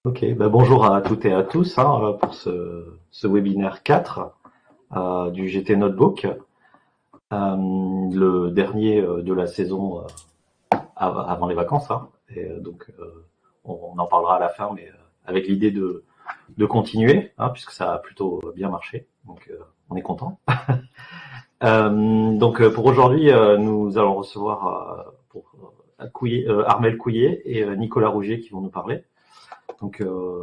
Ok, bonjour à toutes et à tous pour ce webinaire 4 du GT Notebook, le dernier de la saison avant les vacances. On en parlera à la fin, mais avec l'idée de continuer, puisque ça a plutôt bien marché, donc on est content. Pour aujourd'hui, nous allons recevoir Armel Couillet et Nicolas Rougier qui vont nous parler. Donc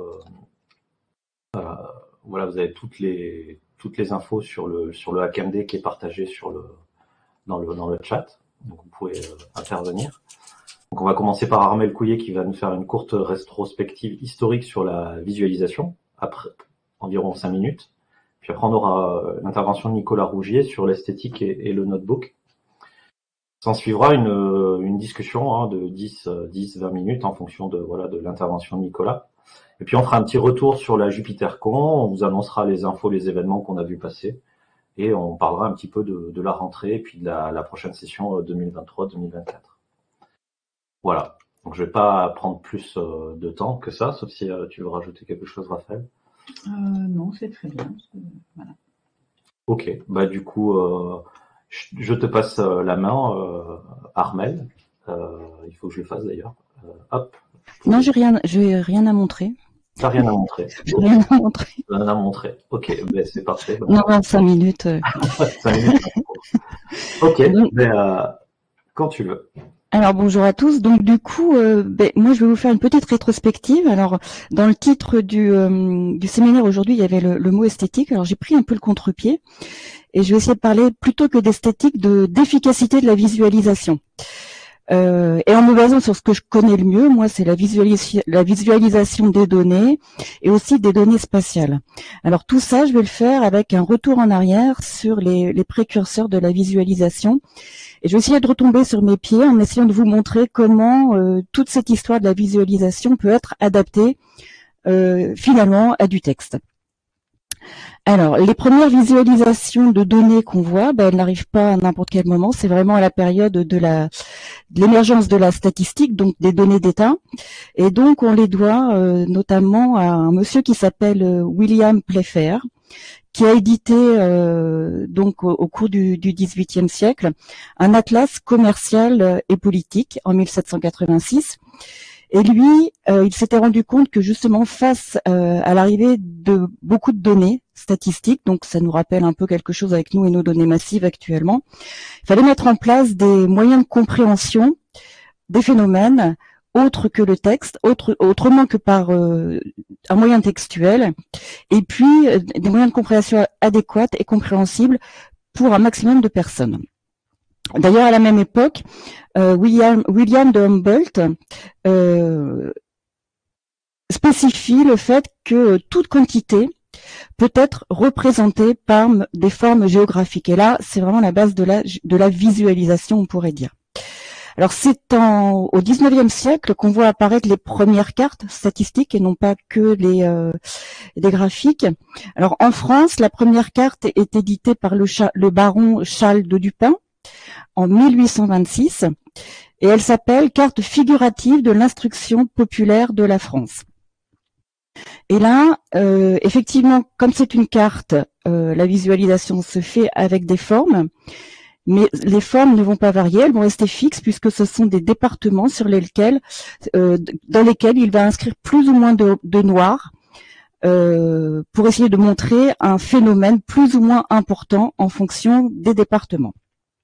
voilà, vous avez toutes les infos sur le HackMD qui est partagé dans le chat. Donc vous pouvez intervenir. Donc on va commencer par Armel Couillet qui va nous faire une courte rétrospective historique sur la visualisation, après environ 5 minutes. Puis après on aura l'intervention de Nicolas Rougier sur l'esthétique et le notebook. S'en suivra une discussion de 10-20 minutes en fonction de l'intervention de Nicolas. Et puis on fera un petit retour sur la JupyterCon, on vous annoncera les infos, les événements qu'on a vu passer, et on parlera un petit peu de la rentrée et puis de la prochaine session 2023-2024. Voilà, donc je vais pas prendre plus de temps que ça, sauf si tu veux rajouter quelque chose, Raphaël. Non, c'est très bien. Voilà. Ok, du coup, je te passe la main, Armel. Il faut que je le fasse d'ailleurs. Hop. Non, j'ai rien à montrer. T'as rien à montrer. J'ai rien à montrer. Rien à montrer. Ok, c'est parfait. Non, 5 minutes. 5 minutes. Ok, quand tu veux. Alors bonjour à tous. Donc du coup, moi je vais vous faire une petite rétrospective. Alors dans le titre du séminaire aujourd'hui, il y avait le mot esthétique. Alors j'ai pris un peu le contre-pied et je vais essayer de parler plutôt que d'esthétique, d'efficacité de la visualisation. Et en me basant sur ce que je connais le mieux, moi, c'est la visualisation des données et aussi des données spatiales. Alors tout ça, je vais le faire avec un retour en arrière sur les précurseurs de la visualisation. Et je vais essayer de retomber sur mes pieds en essayant de vous montrer comment toute cette histoire de la visualisation peut être adaptée finalement à du texte. Alors, les premières visualisations de données qu'on voit, elles n'arrivent pas à n'importe quel moment. C'est vraiment à la période de l'émergence de la statistique, donc des données d'état. Et donc, on les doit notamment à un monsieur qui s'appelle William Playfair, qui a édité donc au cours du XVIIIe siècle un atlas commercial et politique en 1786. Et lui, il s'était rendu compte que justement face à l'arrivée de beaucoup de données statistiques, donc ça nous rappelle un peu quelque chose avec nous et nos données massives actuellement, il fallait mettre en place des moyens de compréhension des phénomènes autres que le texte, autrement que par un moyen textuel, et puis des moyens de compréhension adéquats et compréhensibles pour un maximum de personnes. D'ailleurs, à la même époque, William de Humboldt spécie le fait que toute quantité peut être représentée par des formes géographiques. Et là, c'est vraiment la base de la visualisation, on pourrait dire. Alors, c'est au XIXe siècle qu'on voit apparaître les premières cartes statistiques et non pas que des graphiques. Alors, en France, la première carte est éditée par le baron Charles de Dupin en 1826 et elle s'appelle Carte figurative de l'instruction populaire de la France. Et là, effectivement, comme c'est une carte, la visualisation se fait avec des formes, mais les formes ne vont pas varier, elles vont rester fixes puisque ce sont des départements dans lesquels il va inscrire plus ou moins de noir pour essayer de montrer un phénomène plus ou moins important en fonction des départements.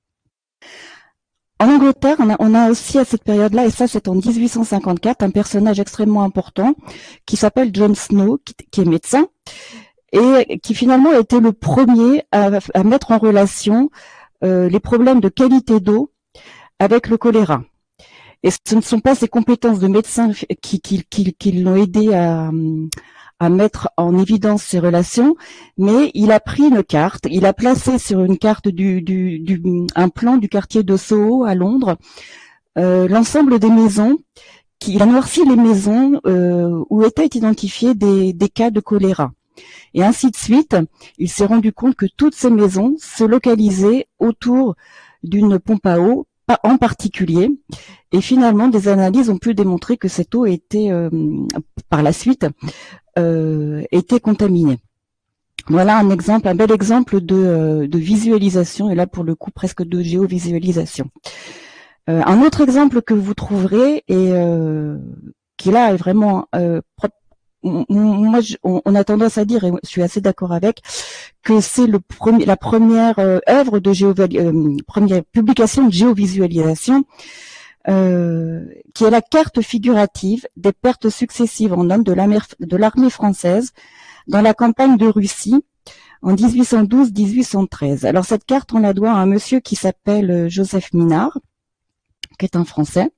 En Angleterre, on a aussi à cette période-là, et ça c'est en 1854, un personnage extrêmement important qui s'appelle John Snow, qui est médecin, et qui finalement a été le premier à mettre en relation les problèmes de qualité d'eau avec le choléra. Et ce ne sont pas ses compétences de médecin qui l'ont aidé à mettre en évidence ces relations, mais il a pris une carte, il a placé sur une carte un plan du quartier de Soho à Londres, l'ensemble des maisons, il a noirci les maisons où étaient identifiés des cas de choléra. Et ainsi de suite, il s'est rendu compte que toutes ces maisons se localisaient autour d'une pompe à eau en particulier. Et finalement, des analyses ont pu démontrer que cette eau était, par la suite, était contaminée. Voilà un exemple, un bel exemple de visualisation, et là pour le coup presque de géovisualisation. Un autre exemple que vous trouverez, et qui là est vraiment moi, on a tendance à dire, et je suis assez d'accord avec, que c'est la première œuvre de première publication de géovisualisation, qui est la carte figurative des pertes successives en hommes de l'armée française dans la campagne de Russie en 1812-1813. Alors cette carte, on la doit à un monsieur qui s'appelle Joseph Minard, qui est un Français,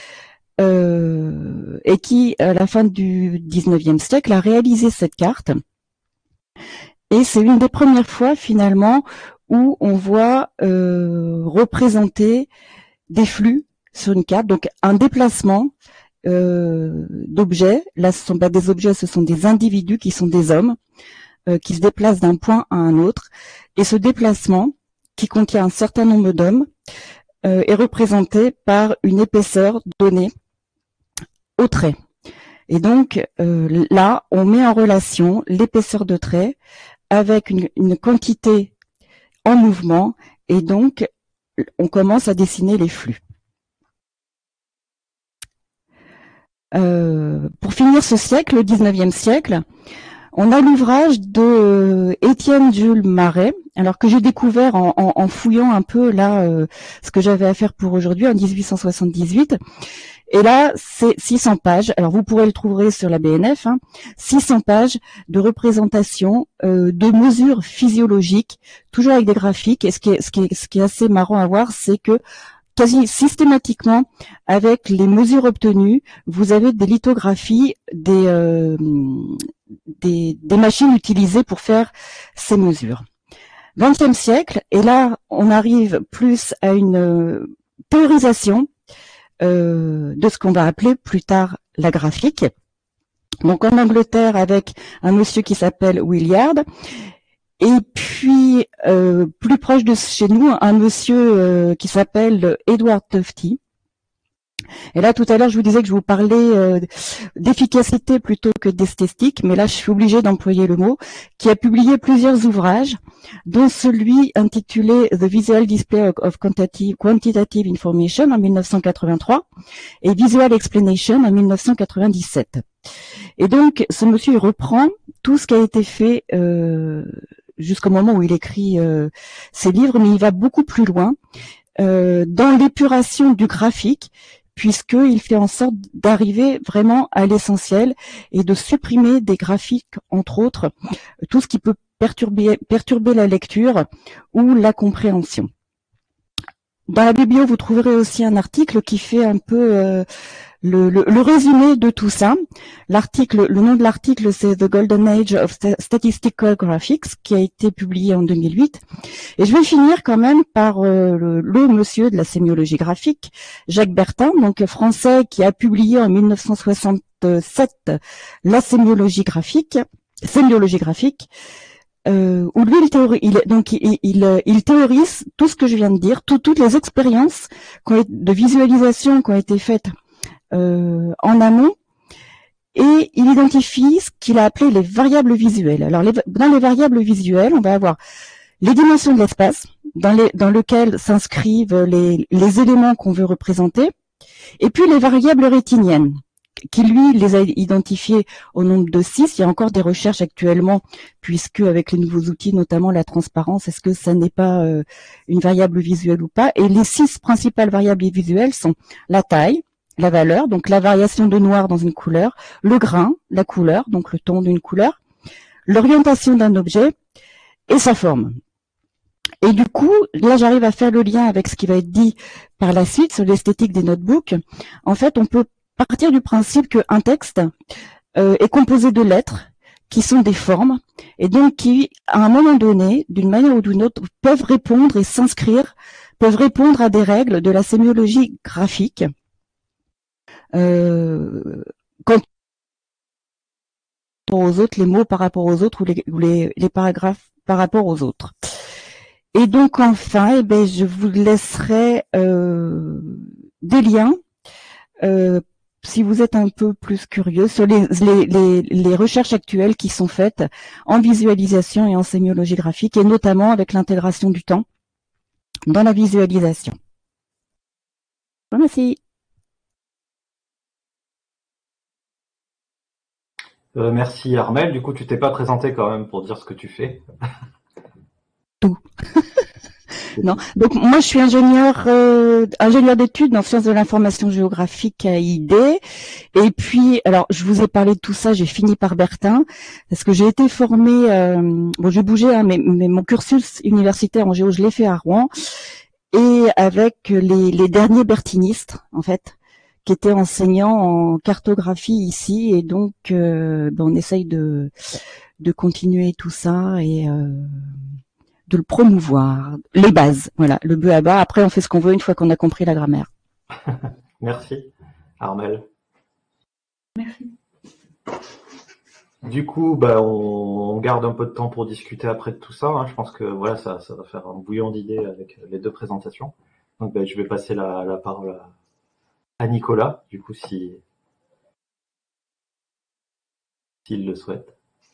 et qui, à la fin du 19e siècle, a réalisé cette carte. Et c'est une des premières fois, finalement, où on voit représenter des flux sur une carte, donc un déplacement d'objets. Là, ce sont pas des objets, ce sont des individus qui sont des hommes, qui se déplacent d'un point à un autre. Et ce déplacement, qui contient un certain nombre d'hommes, est représenté par une épaisseur donnée au trait. Et donc là, on met en relation l'épaisseur de trait avec une quantité en mouvement, et donc on commence à dessiner les flux. Pour finir ce siècle, le 19e siècle, on a l'ouvrage de Étienne Jules Marais, alors que j'ai découvert en fouillant un peu là ce que j'avais à faire pour aujourd'hui en 1878. Et là, c'est 600 pages. Alors vous pourrez le trouver sur la BNF, 600 pages de représentation de mesures physiologiques, toujours avec des graphiques. Et ce qui est assez marrant à voir, c'est que quasi systématiquement, avec les mesures obtenues, vous avez des lithographies des machines utilisées pour faire ces mesures. 20e siècle, et là, on arrive plus à une théorisation de ce qu'on va appeler plus tard la graphique. Donc en Angleterre, avec un monsieur qui s'appelle Williard, et puis plus proche de chez nous, un monsieur qui s'appelle Edward Tufte. Et là, tout à l'heure, je vous disais que je vous parlais d'efficacité plutôt que d'esthétique, mais là, je suis obligée d'employer le mot, qui a publié plusieurs ouvrages, dont celui intitulé The Visual Display of Quantitative Information en 1983 et Visual Explanation en 1997. Et donc, ce monsieur, il reprend tout ce qui a été fait jusqu'au moment où il écrit ses livres, mais il va beaucoup plus loin dans l'épuration du graphique, puisqu'il fait en sorte d'arriver vraiment à l'essentiel et de supprimer des graphiques, entre autres, tout ce qui peut perturber la lecture ou la compréhension. Dans la biblio, vous trouverez aussi un article qui fait un peu le résumé de tout ça. Le nom de l'article, c'est The Golden Age of Statistical Graphics, qui a été publié en 2008. Et je vais finir quand même par le monsieur de la sémiologie graphique, Jacques Bertin, donc français, qui a publié en 1967 la sémiologie graphique, où lui il théorise tout ce que je viens de dire, toutes les expériences de visualisation qui ont été faites en amont, et il identifie ce qu'il a appelé les variables visuelles. Alors dans les variables visuelles, on va avoir les dimensions de l'espace dans lequel s'inscrivent les éléments qu'on veut représenter, et puis les variables rétiniennes, qui lui les a identifiées au nombre de 6. Il y a encore des recherches actuellement, puisque avec les nouveaux outils, notamment la transparence, est-ce que ça n'est pas une variable visuelle ou pas? Et les 6 principales variables visuelles sont la taille, la valeur, donc la variation de noir dans une couleur, le grain, la couleur, donc le ton d'une couleur, l'orientation d'un objet et sa forme. Et du coup, là j'arrive à faire le lien avec ce qui va être dit par la suite sur l'esthétique des notebooks. En fait, on peut partir du principe qu'un texte est composé de lettres qui sont des formes, et donc qui, à un moment donné, d'une manière ou d'une autre, peuvent répondre et s'inscrire, peuvent répondre à des règles de la sémiologie graphique. Quand aux autres, les mots par rapport aux autres ou les paragraphes par rapport aux autres. Et donc enfin, je vous laisserai des liens si vous êtes un peu plus curieux sur les recherches actuelles qui sont faites en visualisation et en sémiologie graphique, et notamment avec l'intégration du temps dans la visualisation. Merci. Merci Armel. Du coup, tu t'es pas présenté quand même pour dire ce que tu fais. Tout. Non. Donc moi je suis ingénieur d'études en sciences de l'information géographique à ID. Et puis alors je vous ai parlé de tout ça, j'ai fini par Bertin parce que j'ai été formée. Bon, j'ai bougé, hein, mais mon cursus universitaire en géo je l'ai fait à Rouen et avec les derniers bertinistes en fait, qui étaient enseignants en cartographie ici, et donc on essaye de continuer tout ça et de le promouvoir, les bases, voilà, le b.a.-ba. Après, on fait ce qu'on veut une fois qu'on a compris la grammaire. Merci, Armel. Merci. Du coup, on garde un peu de temps pour discuter après de tout ça. Hein. Je pense que voilà, ça va faire un bouillon d'idées avec les deux présentations. Donc, je vais passer la parole à Nicolas, du coup, s'il le souhaite.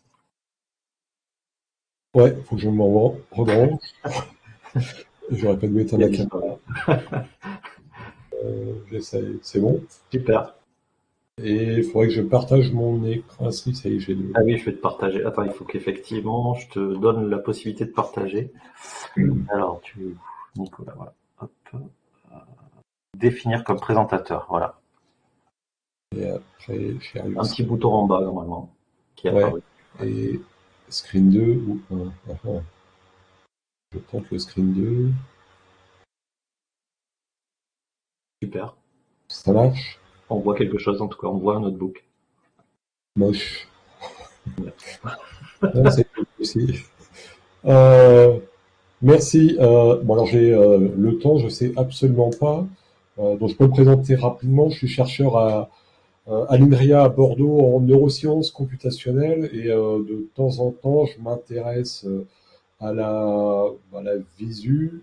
Ouais, faut que je m'en rebranche. J'aurais pas dû éteindre la caméra. J'essaye, c'est bon. Super. Et il faudrait que je partage mon écran. Ah si, ça y est, j'ai le... Ah oui, je vais te partager. Attends, il faut qu'effectivement, je te donne la possibilité de partager. Alors, Nicolas, voilà. Hop. Définir comme présentateur, voilà. Et après, j'ai un petit bouton en bas, normalement, qui apparaît. Ouais. Et screen 2 ou 1. Je tente le screen 2. Super. Ça marche? On voit quelque chose, en tout cas, on voit un notebook. Moche. Non, c'est cool aussi. Merci. Bon, alors j'ai le temps, je sais absolument pas. Donc je peux me présenter rapidement. Je suis chercheur à l'INRIA à Bordeaux en neurosciences computationnelles, et de temps en temps, je m'intéresse à la visu,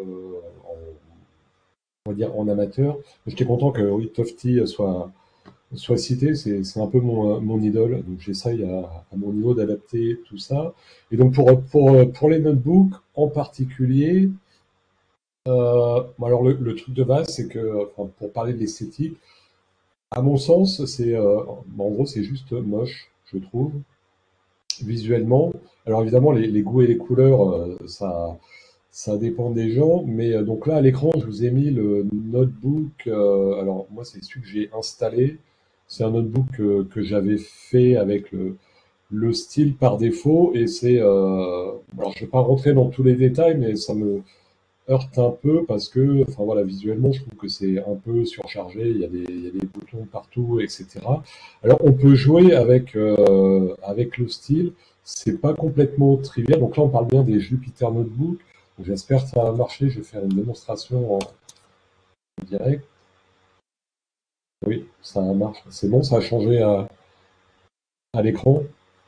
on va dire en amateur. J'étais content que oui, Tofty soit cité, c'est un peu mon idole, donc j'essaye à mon niveau d'adapter tout ça. Et donc pour les notebooks en particulier, alors le truc de base, c'est que, enfin, pour parler de l'esthétique, à mon sens, en gros, c'est juste moche, je trouve, visuellement. Alors évidemment, les goûts et les couleurs, ça dépend des gens, mais donc là, à l'écran, je vous ai mis le notebook. Alors moi, c'est celui que j'ai installé. C'est un notebook que j'avais fait avec le style par défaut, et alors je vais pas rentrer dans tous les détails, mais ça me heurte un peu parce que, enfin voilà, visuellement, je trouve que c'est un peu surchargé. Il y a des boutons partout, etc. Alors, on peut jouer avec le style. C'est pas complètement trivial. Donc là, on parle bien des Jupyter Notebook. J'espère que ça va marcher. Je vais faire une démonstration en direct. Oui, ça marche. C'est bon, ça a changé à l'écran.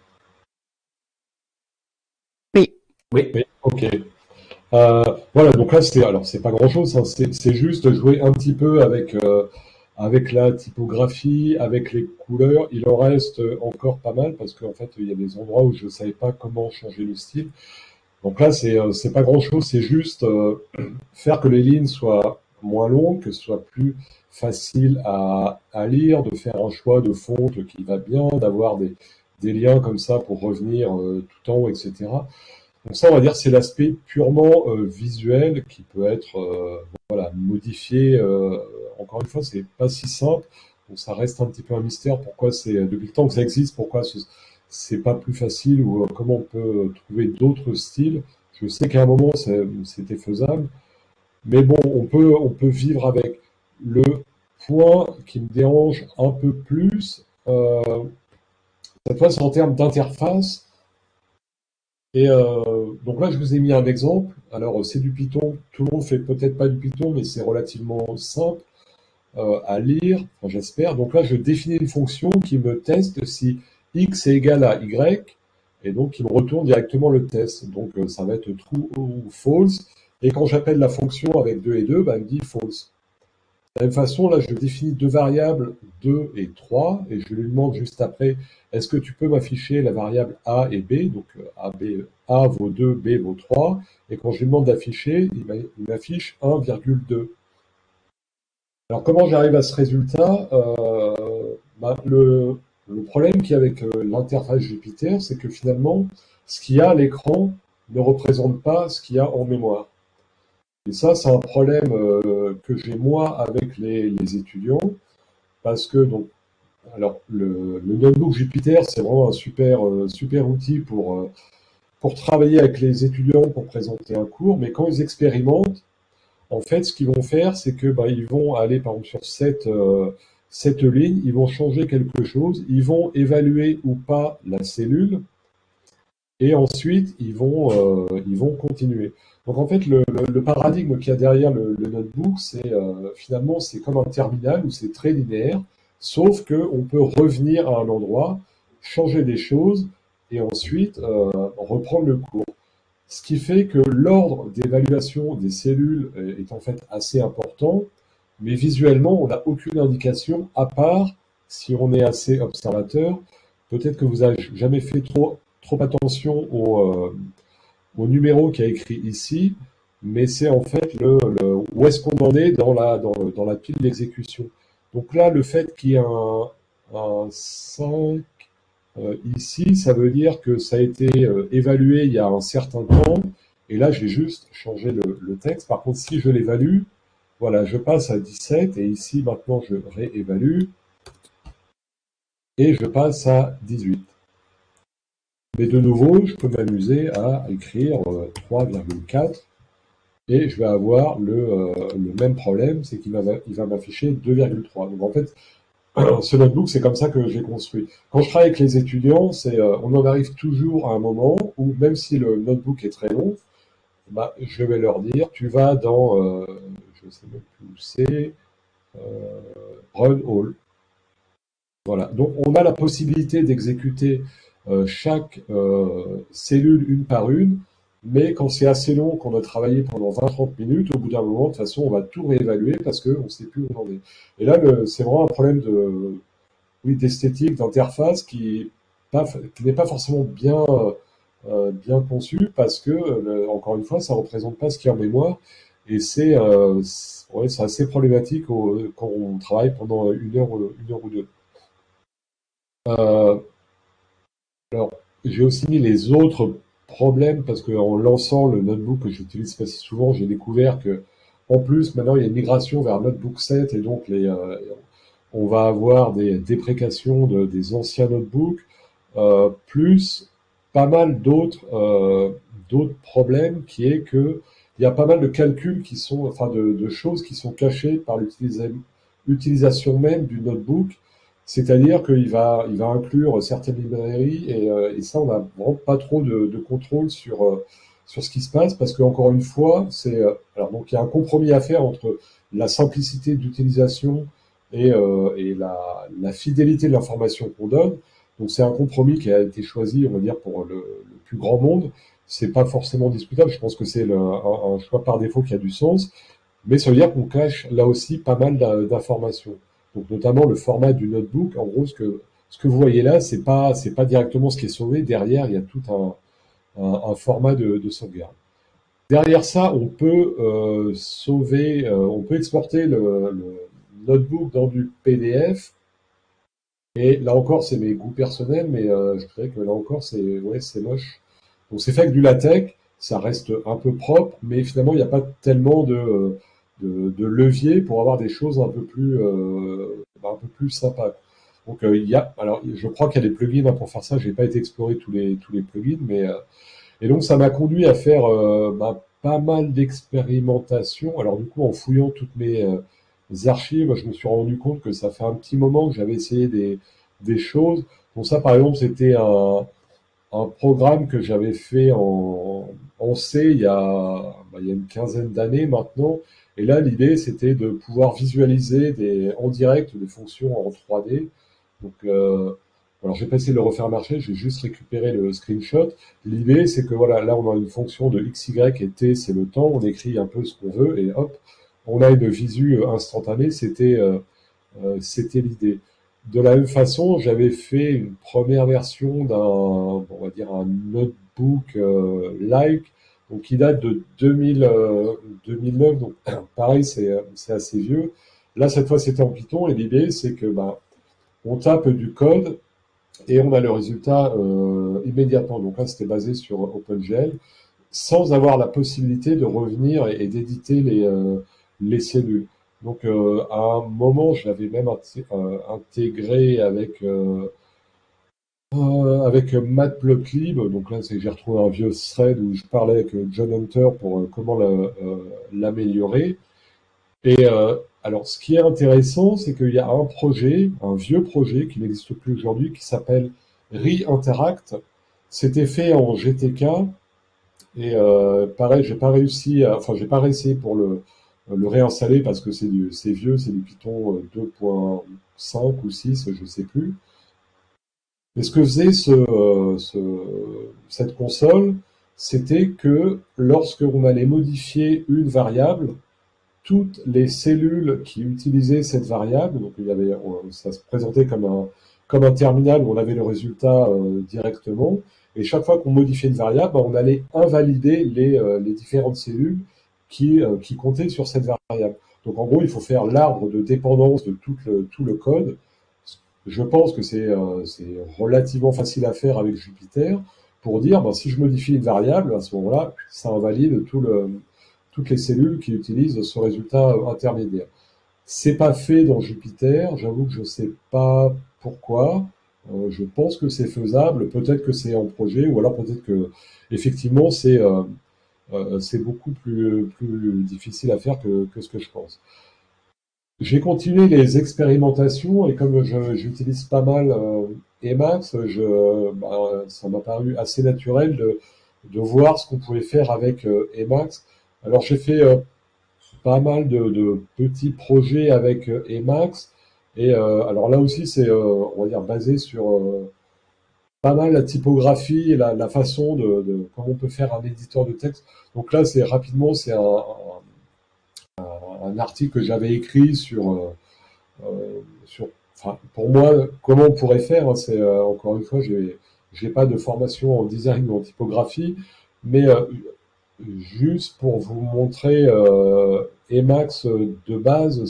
Oui. Oui. Oui, ok. Voilà, donc là, c'est pas grand-chose, hein, c'est juste jouer un petit peu avec la typographie, avec les couleurs. Il en reste encore pas mal parce qu'en fait, il y a des endroits où je savais pas comment changer le style. Donc là, c'est pas grand-chose, c'est juste faire que les lignes soient moins longues, que ce soit plus facile à lire, de faire un choix de fonte qui va bien, d'avoir des liens comme ça pour revenir tout en haut, etc. Donc ça, on va dire, c'est l'aspect purement visuel qui peut être voilà, modifié. Encore une fois, c'est pas si simple. Donc ça reste un petit peu un mystère. Pourquoi depuis le temps que ça existe, pourquoi c'est pas plus facile, ou comment on peut trouver d'autres styles. Je sais qu'à un moment c'était faisable, mais bon, on peut vivre avec. Le point qui me dérange un peu plus, cette fois, c'est en termes d'interface. Et donc là, je vous ai mis un exemple. Alors, c'est du Python. Tout le monde fait peut-être pas du Python, mais c'est relativement simple à lire, enfin, j'espère. Donc là, je définis une fonction qui me teste si x est égal à y. et donc il me retourne directement le test. Donc ça va être true ou false, et quand j'appelle la fonction avec 2 et 2, bah, il me dit false. De la même façon, là, je définis deux variables, 2 et 3, et je lui demande juste après, est-ce que tu peux m'afficher la variable A et B, donc A vaut 2, B vaut 3, et quand je lui demande d'afficher, il m'affiche 1,2. Alors comment j'arrive à ce résultat? Le problème qu'il y a avec l'interface Jupyter, c'est que finalement, ce qu'il y a à l'écran ne représente pas ce qu'il y a en mémoire. Et ça, c'est un problème que j'ai moi avec les étudiants, parce que donc, alors le notebook Jupyter, c'est vraiment un super outil pour travailler avec les étudiants pour présenter un cours, mais quand ils expérimentent, en fait, ce qu'ils vont faire, c'est que ils vont aller par exemple sur cette ligne, ils vont changer quelque chose, ils vont évaluer ou pas la cellule, et ensuite ils vont continuer. Donc en fait, le paradigme qu'il y a derrière le notebook, c'est finalement c'est comme un terminal où c'est très linéaire, sauf que on peut revenir à un endroit, changer des choses, et ensuite reprendre le cours. Ce qui fait que l'ordre d'évaluation des cellules est en fait assez important, mais visuellement, on n'a aucune indication, à part si on est assez observateur. Peut-être que vous n'avez jamais fait trop attention au numéro qui est écrit ici, mais c'est en fait où est-ce qu'on en est dans la pile d'exécution. Donc là, le fait qu'il y ait un 5 ici, ça veut dire que ça a été évalué il y a un certain temps, et là j'ai juste changé le texte. Par contre, si je l'évalue, voilà, je passe à 17, et ici maintenant je réévalue, et je passe à 18. Mais de nouveau, je peux m'amuser à écrire 3,4, et je vais avoir le même problème, c'est qu'il va m'afficher 2,3. Donc en fait, ce notebook, c'est comme ça que j'ai construit. Quand je travaille avec les étudiants, on en arrive toujours à un moment où, même si le notebook est très long, je vais leur dire, tu vas dans, je ne sais même plus où c'est, Run All. Voilà. Donc, on a la possibilité d'exécuter chaque cellule une par une, mais quand c'est assez long, qu'on a travaillé pendant 20-30 minutes, au bout d'un moment, de toute façon, on va tout réévaluer parce qu'on ne sait plus où on en est. Et là, c'est vraiment un problème d'esthétique, d'interface qui n'est pas forcément bien conçu parce que, encore une fois, ça représente pas ce qu'il y a en mémoire, et c'est assez problématique quand on travaille pendant une heure ou deux. Alors, j'ai aussi mis les autres problèmes parce qu'en lançant le notebook que j'utilise pas si souvent, j'ai découvert que, en plus, maintenant, il y a une migration vers Notebook 7, et donc on va avoir des déprécations des anciens notebooks, plus pas mal d'autres problèmes, qui est que il y a pas mal de calculs enfin de choses qui sont cachées par l'utilisation même du notebook. C'est-à-dire qu'il va inclure certaines librairies, et ça, on n'a vraiment pas trop de contrôle sur ce qui se passe, parce que encore une fois, alors donc il y a un compromis à faire entre la simplicité d'utilisation et la fidélité de l'information qu'on donne. Donc c'est un compromis qui a été choisi, on va dire, pour le plus grand monde. C'est pas forcément discutable. Je pense que c'est un choix par défaut qui a du sens, mais ça veut dire qu'on cache là aussi pas mal d'informations. Donc notamment le format du notebook. En gros, ce que vous voyez là, c'est pas directement ce qui est sauvé. Derrière, il y a tout un format de sauvegarde. Derrière ça, on peut on peut exporter le notebook dans du PDF. Et là encore, c'est mes goûts personnels, mais je dirais que là encore, c'est moche. Donc c'est fait avec du latex, ça reste un peu propre, mais finalement, il n'y a pas tellement de levier pour avoir des choses un peu plus sympas. Donc alors je crois qu'il y a des plugins pour faire ça. J'ai pas été explorer tous les plugins, mais et donc ça m'a conduit à faire pas mal d'expérimentations. Alors du coup, en fouillant toutes mes archives, je me suis rendu compte que ça fait un petit moment que j'avais essayé des choses. Donc ça, par exemple, c'était un programme que j'avais fait en C il y a une quinzaine d'années maintenant. Et là, l'idée, c'était de pouvoir visualiser en direct des fonctions en 3D. Donc Alors, j'ai pas essayé de le refaire marcher, j'ai juste récupéré le screenshot. L'idée, c'est que voilà, là, on a une fonction de x, y et t, c'est le temps. On écrit un peu ce qu'on veut et hop, on a une visu instantanée. C'était l'idée. De la même façon, j'avais fait une première version on va dire un notebook like, donc qui date de 2009. Donc pareil, c'est assez vieux. Là, cette fois, c'était en Python et l'idée, c'est que on tape du code et on a le résultat immédiatement. Donc là, c'était basé sur OpenGL, sans avoir la possibilité de revenir et d'éditer les cellules. Donc à un moment, je l'avais même intégré avec Matplotlib. Donc là, j'ai retrouvé un vieux thread où je parlais avec John Hunter pour comment l'améliorer. Et alors, ce qui est intéressant, c'est qu'il y a un vieux projet qui n'existe plus aujourd'hui, qui s'appelle ReInteract. C'était fait en GTK. Et pareil, j'ai pas réussi pour le réinstaller parce que c'est vieux, c'est du Python 2.5 ou 6, je sais plus. Mais ce que faisait cette console, c'était que lorsque on allait modifier une variable, toutes les cellules qui utilisaient cette variable, donc ça se présentait comme un terminal où on avait le résultat directement, et chaque fois qu'on modifiait une variable, on allait invalider les différentes cellules qui comptaient sur cette variable. Donc en gros, il faut faire l'arbre de dépendance de tout le code. Je pense que c'est relativement facile à faire avec Jupyter pour dire, si je modifie une variable, à ce moment-là, ça invalide toutes les cellules qui utilisent ce résultat intermédiaire. C'est pas fait dans Jupyter, j'avoue que je sais pas pourquoi. Je pense que c'est faisable, peut-être que c'est en projet, ou alors peut-être que effectivement c'est beaucoup plus difficile à faire que ce que je pense. J'ai continué les expérimentations et comme j'utilise pas mal Emacs, ça m'a paru assez naturel de voir ce qu'on pouvait faire avec Emacs. Alors j'ai fait pas mal de petits projets avec Emacs et alors là aussi c'est on va dire basé sur pas mal la typographie et la façon de comment on peut faire un éditeur de texte. Donc là c'est un article que j'avais écrit enfin, pour moi, comment on pourrait faire, hein, c'est encore une fois, j'ai pas de formation en design ou en typographie, mais juste pour vous montrer Emacs de base,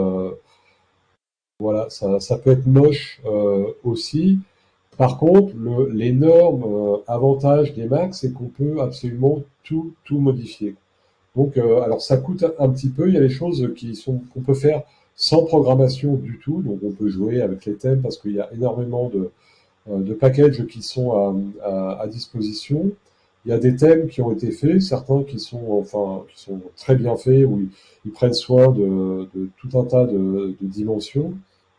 voilà, ça peut être moche aussi. Par contre, l'énorme avantage d'Emacs, c'est qu'on peut absolument tout modifier. Donc, alors ça coûte un petit peu. Il y a des choses qu'on peut faire sans programmation du tout. Donc, on peut jouer avec les thèmes parce qu'il y a énormément de packages qui sont à disposition. Il y a des thèmes qui ont été faits, certains qui sont très bien faits où ils prennent soin de tout un tas de dimensions.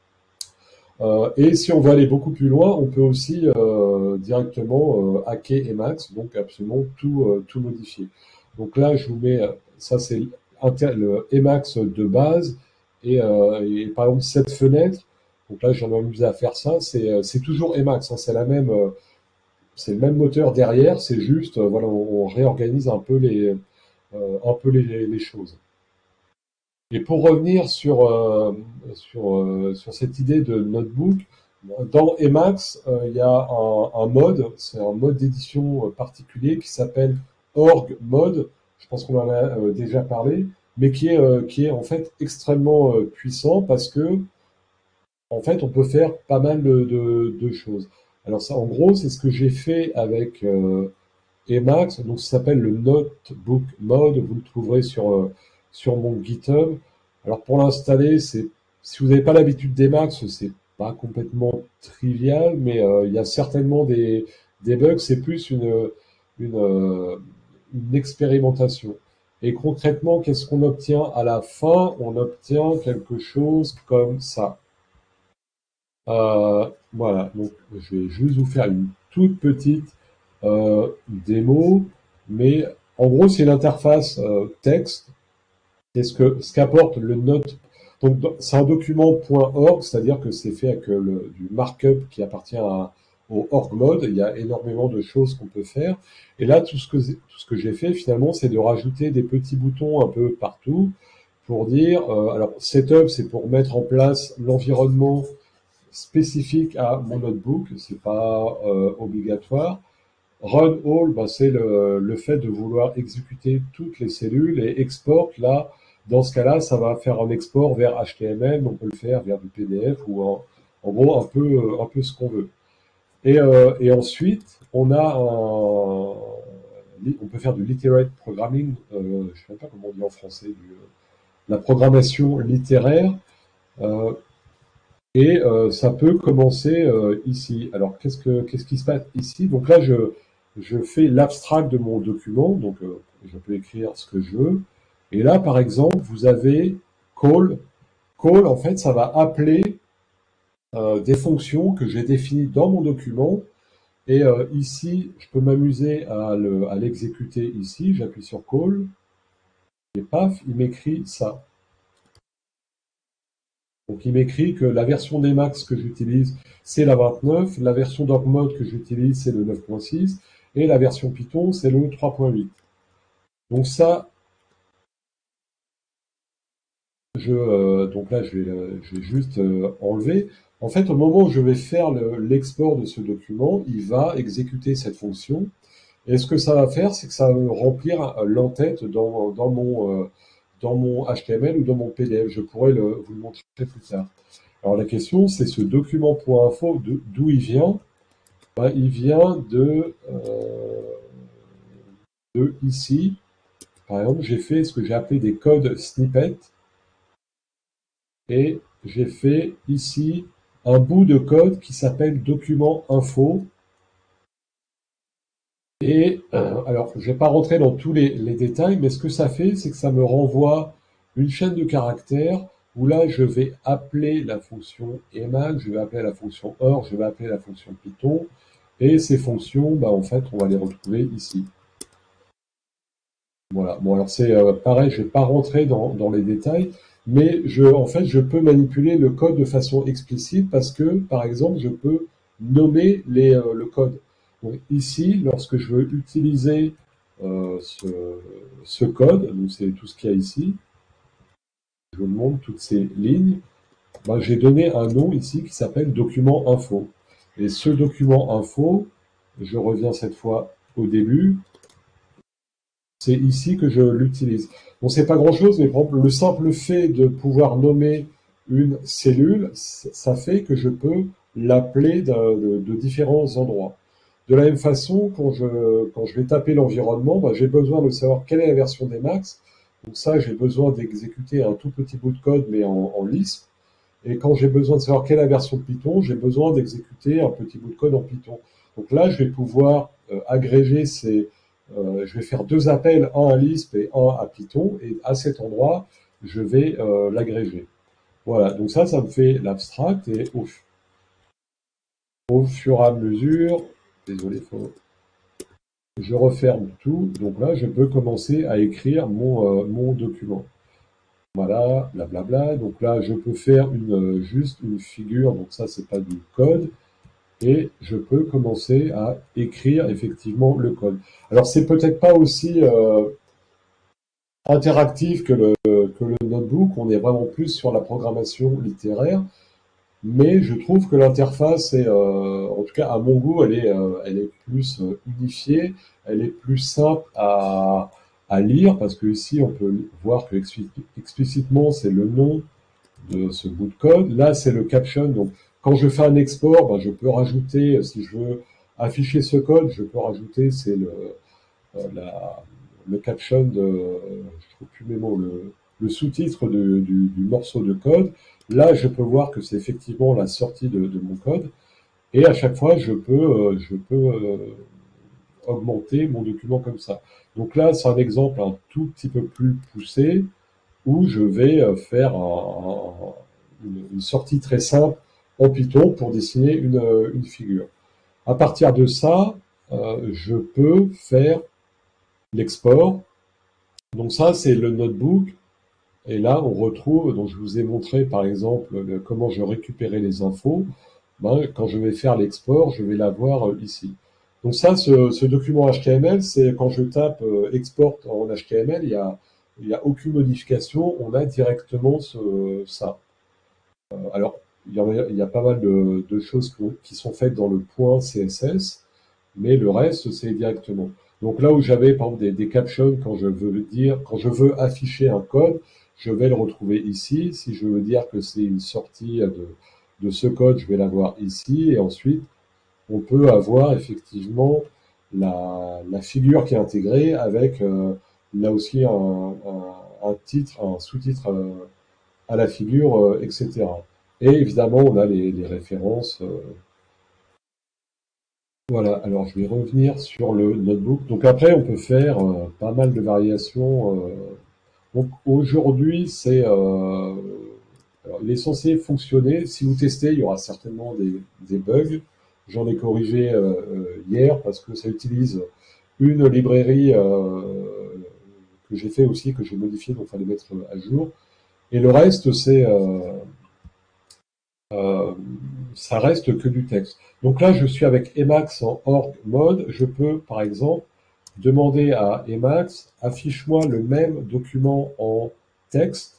Et si on veut aller beaucoup plus loin, on peut aussi directement hacker Emacs, donc absolument tout modifier. Donc là, je vous mets, ça c'est le Emacs de base, et par exemple cette fenêtre, donc là j'en ai amusé à faire ça, c'est toujours Emacs, hein, c'est le même moteur derrière, c'est juste, voilà, on réorganise un peu les choses. Et pour revenir sur cette idée de notebook, dans Emacs, il y a un mode, c'est un mode d'édition particulier qui s'appelle org mode. Je pense qu'on en a déjà parlé, mais qui est en fait extrêmement puissant parce que en fait on peut faire pas mal de choses. Alors ça, en gros, c'est ce que j'ai fait avec Emacs. Donc ça s'appelle le notebook mode. Vous le trouverez sur mon GitHub. Alors pour l'installer, si vous n'avez pas l'habitude d'Emacs, c'est pas complètement trivial, mais il y a certainement des bugs. C'est plus une expérimentation. Et concrètement, qu'est-ce qu'on obtient à la fin? On obtient quelque chose comme ça. Voilà, donc je vais juste vous faire une toute petite démo, mais en gros c'est l'interface texte. Et ce qu'apporte le note. Donc c'est un document .org, c'est-à-dire que c'est fait avec du markup qui appartient au org mode. Il y a énormément de choses qu'on peut faire. Et là, tout ce que j'ai fait finalement, c'est de rajouter des petits boutons un peu partout pour dire, alors setup, c'est pour mettre en place l'environnement spécifique à mon notebook, c'est pas obligatoire. Run all, bah, c'est le fait de vouloir exécuter toutes les cellules, et export, là, dans ce cas-là, ça va faire un export vers HTML, on peut le faire vers du PDF ou en gros un peu ce qu'on veut. Et ensuite, on peut faire du literate programming, je ne sais pas comment on dit en français, la programmation littéraire. Et ça peut commencer ici. Alors, qu'est-ce qui se passe ici? Donc là, je fais l'abstract de mon document, donc je peux écrire ce que je veux. Et là, par exemple, vous avez call. Call, en fait, ça va appeler des fonctions que j'ai définies dans mon document. Et ici, je peux m'amuser à l'exécuter ici. J'appuie sur call. Et paf, il m'écrit ça. Donc il m'écrit que la version d'Emacs que j'utilise, c'est la 29, la version d'OrgMode que j'utilise, c'est le 9.6, et la version Python, c'est le 3.8. Donc ça, donc là, je vais juste enlever. En fait, au moment où je vais faire l'export de ce document, il va exécuter cette fonction. Et ce que ça va faire, c'est que ça va me remplir l'entête dans mon HTML ou dans mon PDF. Je pourrais vous le montrer plus tard. Alors la question, c'est ce document.info, d'où il vient? Ben, il vient de ici. Par exemple, j'ai fait ce que j'ai appelé des codes snippets. Et j'ai fait ici un bout de code qui s'appelle document info. Et alors, je ne vais pas rentrer dans tous les détails, mais ce que ça fait, c'est que ça me renvoie une chaîne de caractères où là, je vais appeler la fonction Emacs, je vais appeler la fonction OR, je vais appeler la fonction Python, et ces fonctions, bah, en fait, on va les retrouver ici. Voilà. Bon, alors c'est pareil, je ne vais pas rentrer dans les détails, mais en fait, je peux manipuler le code de façon explicite parce que, par exemple, je peux nommer le code. Donc ici, lorsque je veux utiliser ce code, donc c'est tout ce qu'il y a ici, je vous montre toutes ces lignes, ben, j'ai donné un nom ici qui s'appelle document info. Et ce document info, je reviens cette fois au début, c'est ici que je l'utilise. Bon, c'est pas grand-chose, mais par exemple, le simple fait de pouvoir nommer une cellule, ça fait que je peux l'appeler de différents endroits. De la même façon, quand je vais taper l'environnement, ben, j'ai besoin de savoir quelle est la version d'Emacs. Donc ça, j'ai besoin d'exécuter un tout petit bout de code, mais en Lisp. Et quand j'ai besoin de savoir quelle est la version de Python, j'ai besoin d'exécuter un petit bout de code en Python. Donc là, je vais pouvoir agréger je vais faire deux appels, un à Lisp et un à Python, et à cet endroit, je vais l'agréger. Voilà, donc ça me fait l'abstract, et au fur et à mesure, désolé, je referme tout, donc là, je peux commencer à écrire mon document. Voilà, blablabla. Donc là, je peux faire juste une figure, donc ça, c'est pas du code. Et je peux commencer à écrire effectivement le code. Alors, c'est peut-être pas aussi interactif que le notebook, on est vraiment plus sur la programmation littéraire, mais je trouve que l'interface est, en tout cas à mon goût, elle est plus unifiée, elle est plus simple à lire, parce que ici on peut voir que explicitement c'est le nom de ce bout de code. Là c'est le caption, donc quand je fais un export, ben, je peux rajouter, si je veux afficher ce code, je peux rajouter, c'est le caption je trouve plus mes mots, le sous-titre du morceau de code. Là, je peux voir que c'est effectivement la sortie de mon code. Et à chaque fois, je peux augmenter mon document comme ça. Donc là, c'est un exemple un tout petit peu plus poussé où je vais faire une sortie très simple en Python pour dessiner une figure. À partir de ça, je peux faire l'export. Donc ça, c'est le notebook. Et là, on retrouve, donc je vous ai montré par exemple comment je récupérais les infos. Ben, quand je vais faire l'export, je vais l'avoir ici. Donc ça, ce document HTML, c'est quand je tape export en HTML, il y a aucune modification, on a directement ça. Alors, il y a pas mal de choses qui sont faites dans le point CSS, mais le reste, c'est directement. Donc là où j'avais par exemple des captions quand je veux quand je veux afficher un code, je vais le retrouver ici. Si je veux dire que c'est une sortie de ce code, je vais l'avoir ici. Et ensuite, on peut avoir effectivement la figure qui est intégrée avec là aussi un titre, un sous-titre à la figure, etc. Et évidemment, on a les références. Voilà, alors je vais revenir sur le notebook. Donc après, on peut faire pas mal de variations. Donc aujourd'hui, alors, il est censé fonctionner. Si vous testez, il y aura certainement des bugs. J'en ai corrigé hier parce que ça utilise une librairie que j'ai fait aussi, que j'ai modifié, donc il fallait mettre à jour. Et le reste, euh, ça reste que du texte. Donc là, je suis avec Emacs en org mode. Je peux, par exemple, demander à Emacs, affiche-moi le même document en texte.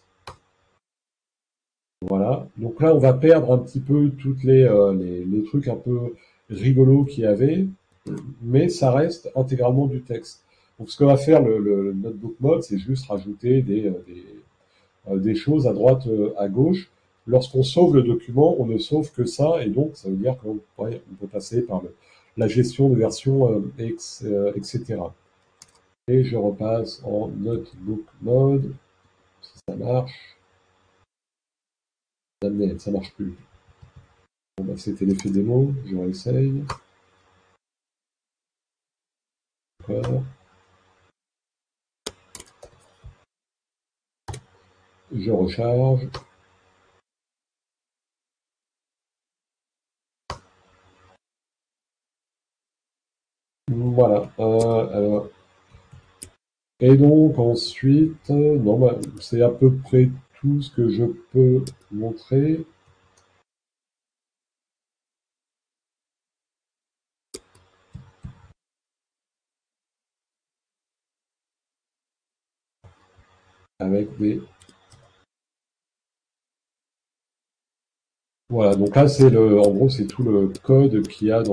Voilà. Donc là, on va perdre un petit peu toutes les trucs un peu rigolos qu'il y avait, mais ça reste intégralement du texte. Donc ce que va faire le notebook mode, c'est juste rajouter des choses à droite, à gauche. Lorsqu'on sauve le document, on ne sauve que ça, et donc ça veut dire qu'on peut passer par la gestion de version, etc. Et je repasse en notebook mode, si ça marche. Ça marche plus. Bon, bah, c'était l'effet démo, je réessaye. D'accord. Je recharge. Voilà. Alors, et donc ensuite, non, bah, c'est à peu près tout ce que je peux montrer. Avec des... Voilà, donc là, en gros, c'est tout le code qu'il y a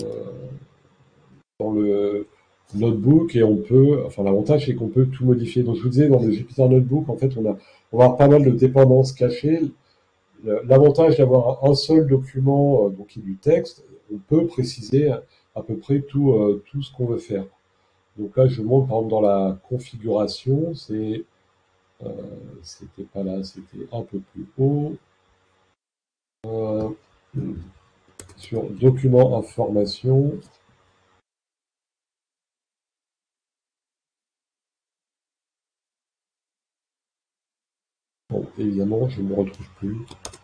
dans le notebook et enfin, l'avantage, c'est qu'on peut tout modifier. Donc, je vous disais, dans le Jupyter Notebook, en fait, on va avoir pas mal de dépendances cachées. L'avantage d'avoir un seul document, donc qui est du texte, on peut préciser à peu près tout ce qu'on veut faire. Donc là, je montre par exemple dans la configuration, c'était pas là, c'était un peu plus haut. Euh, sur document information. Bon, évidemment, je ne me retrouve plus.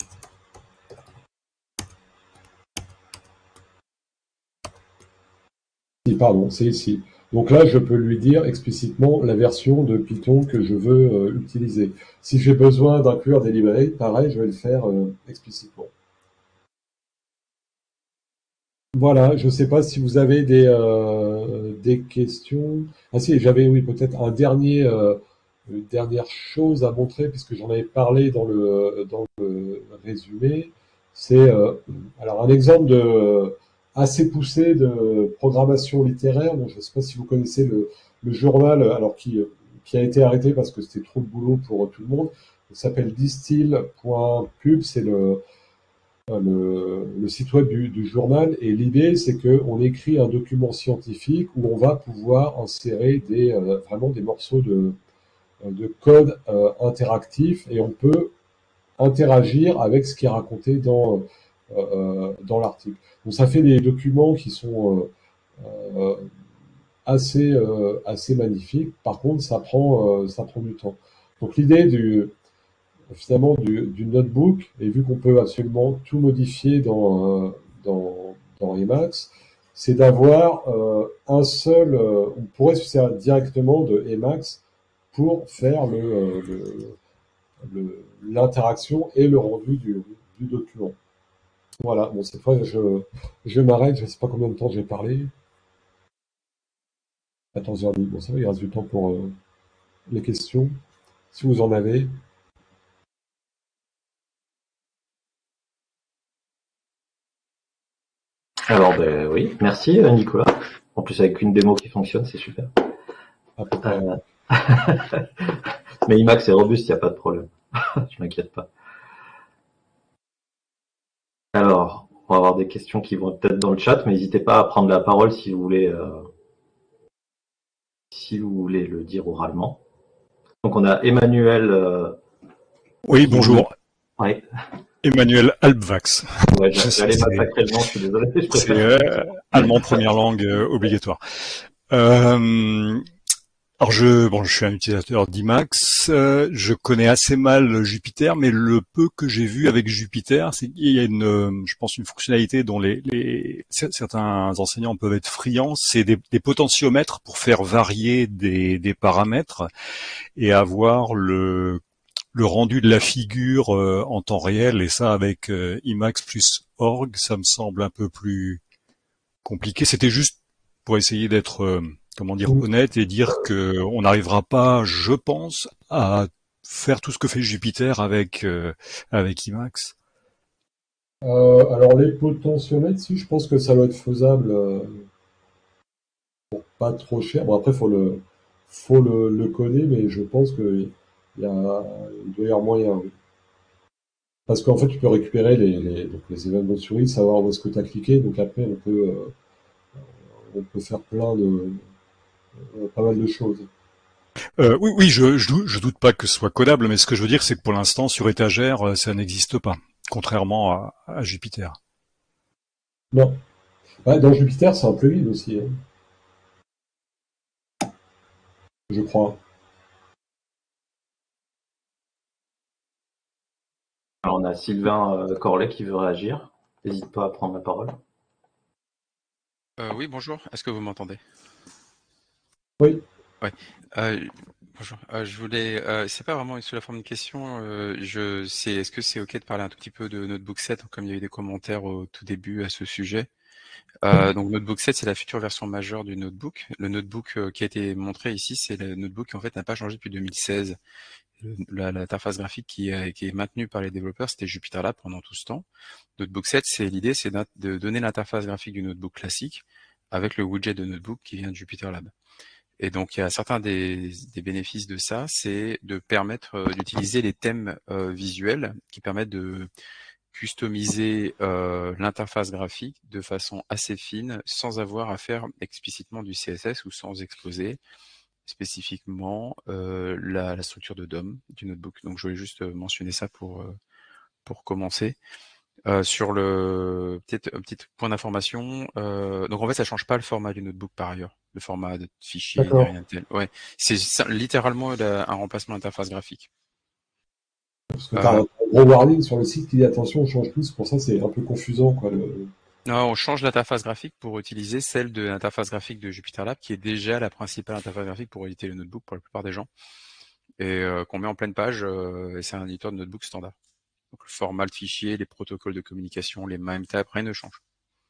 Pardon, c'est ici. Donc là, je peux lui dire explicitement la version de Python que je veux utiliser. Si j'ai besoin d'inclure des librairies, pareil, je vais le faire explicitement. Voilà, je ne sais pas si vous avez des questions. Ah si, j'avais, oui, peut-être une dernière chose à montrer, puisque j'en avais parlé dans le résumé. C'est alors un exemple assez poussé de programmation littéraire. Donc, je ne sais pas si vous connaissez le journal, alors qui a été arrêté parce que c'était trop de boulot pour tout le monde. Il s'appelle distill.pub, c'est le site web du journal, et l'idée c'est qu'on écrit un document scientifique où on va pouvoir insérer vraiment des morceaux de code interactif, et on peut interagir avec ce qui est raconté dans l'article. Donc ça fait des documents qui sont assez magnifiques. Par contre, ça prend du temps. Donc l'idée finalement du notebook, et vu qu'on peut absolument tout modifier dans Emacs, c'est d'avoir on pourrait se servir directement de Emacs pour faire l'interaction et le rendu du document. Voilà, bon, cette fois, je m'arrête, je ne sais pas combien de temps j'ai parlé. 14h10, bon, ça va, il reste du temps pour les questions, si vous en avez. Alors, ben oui, merci Nicolas. En plus, avec une démo qui fonctionne, c'est super. À peu près. Mais Emacs est robuste, il n'y a pas de problème. Je m'inquiète pas. Alors, on va avoir des questions qui vont peut-être dans le chat, mais n'hésitez pas à prendre la parole si vous voulez le dire oralement. Donc on a Emmanuel. Oui, bonjour. Ouais. Emmanuel Albvax. Ouais, j'allais massacrer le nom, je suis désolé. C'est allemand première langue obligatoire. Alors je suis un utilisateur d'Emacs. Je connais assez mal Jupyter, mais le peu que j'ai vu avec Jupyter, c'est qu'il y a je pense, une fonctionnalité dont certains enseignants peuvent être friands, c'est des potentiomètres pour faire varier des paramètres et avoir le rendu de la figure en temps réel, et ça avec Emacs plus org, ça me semble un peu plus compliqué. C'était juste pour essayer d'être honnête et dire que on n'arrivera pas, je pense, à faire tout ce que fait Jupyter avec Emacs. Alors les potentiomètres, si, je pense que ça doit être faisable pour pas trop cher. Bon, après, faut le coder, mais je pense que il doit y avoir moyen, oui. Parce qu'en fait, tu peux récupérer donc les événements de souris, savoir où est-ce que tu as cliqué, donc après, on peut faire pas mal de choses. Oui, je doute pas que ce soit codable, mais ce que je veux dire, c'est que pour l'instant, sur étagère, ça n'existe pas, contrairement à Jupyter. Non. Ouais, dans Jupyter, c'est un plugin aussi, hein. Je crois. Alors on a Sylvain Corlet qui veut réagir. N'hésite pas à prendre la parole. Oui, bonjour. Est-ce que vous m'entendez? Oui. Ouais. Bonjour. Je voulais, c'est pas vraiment sous la forme de question. Est-ce que c'est OK de parler un tout petit peu de Notebook 7, comme il y a eu des commentaires au tout début à ce sujet? Donc Notebook 7, c'est la future version majeure du notebook. Le notebook qui a été montré ici, c'est le notebook qui en fait n'a pas changé depuis 2016. L'interface graphique qui est maintenue par les développeurs, c'était JupyterLab pendant tout ce temps. Notebook 7, l'idée, c'est de donner l'interface graphique du notebook classique avec le widget de notebook qui vient de JupyterLab. Et donc, il y a certains des bénéfices de ça, c'est de permettre d'utiliser les thèmes visuels qui permettent de customiser l'interface graphique de façon assez fine, sans avoir à faire explicitement du CSS ou sans exposer spécifiquement la structure de DOM du notebook. Donc, je voulais juste mentionner ça pour commencer. Sur un petit point d'information, donc en fait ça change pas le format du notebook par ailleurs, le format de fichier, ni rien de tel. Ouais, c'est littéralement un remplacement d'interface graphique. Parce que t'as un gros warning sur le site qui dit attention, on change tout, c'est pour ça que c'est un peu confusant, quoi. Non, on change l'interface graphique pour utiliser celle de l'interface graphique de JupyterLab, qui est déjà la principale interface graphique pour éditer le notebook pour la plupart des gens, et qu'on met en pleine page, et c'est un éditeur de notebook standard. Donc le format de fichier, les protocoles de communication, les MIME tabs, rien ne change.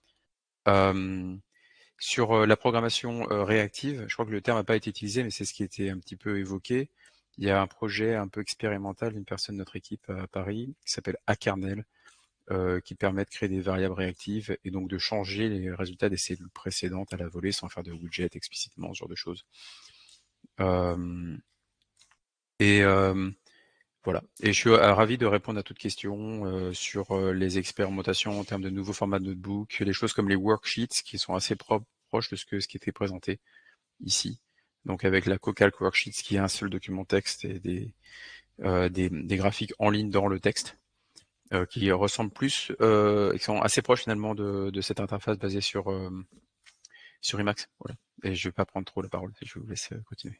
Sur la programmation réactive, je crois que le terme n'a pas été utilisé, mais c'est ce qui était un petit peu évoqué. Il y a un projet un peu expérimental d'une personne de notre équipe à Paris qui s'appelle Akernel, qui permet de créer des variables réactives et donc de changer les résultats des cellules précédentes à la volée sans faire de widget explicitement, ce genre de choses. Voilà. Et je suis ravi de répondre à toute question sur les expérimentations en termes de nouveaux formats de notebook, les choses comme les worksheets qui sont assez proches de ce qui était présenté ici. Donc avec la CoCalc Worksheets qui est un seul document texte et des graphiques en ligne dans le texte qui ressemblent plus, qui sont assez proches finalement de cette interface basée sur Emacs. Voilà. Et je vais pas prendre trop la parole, je vous laisse continuer.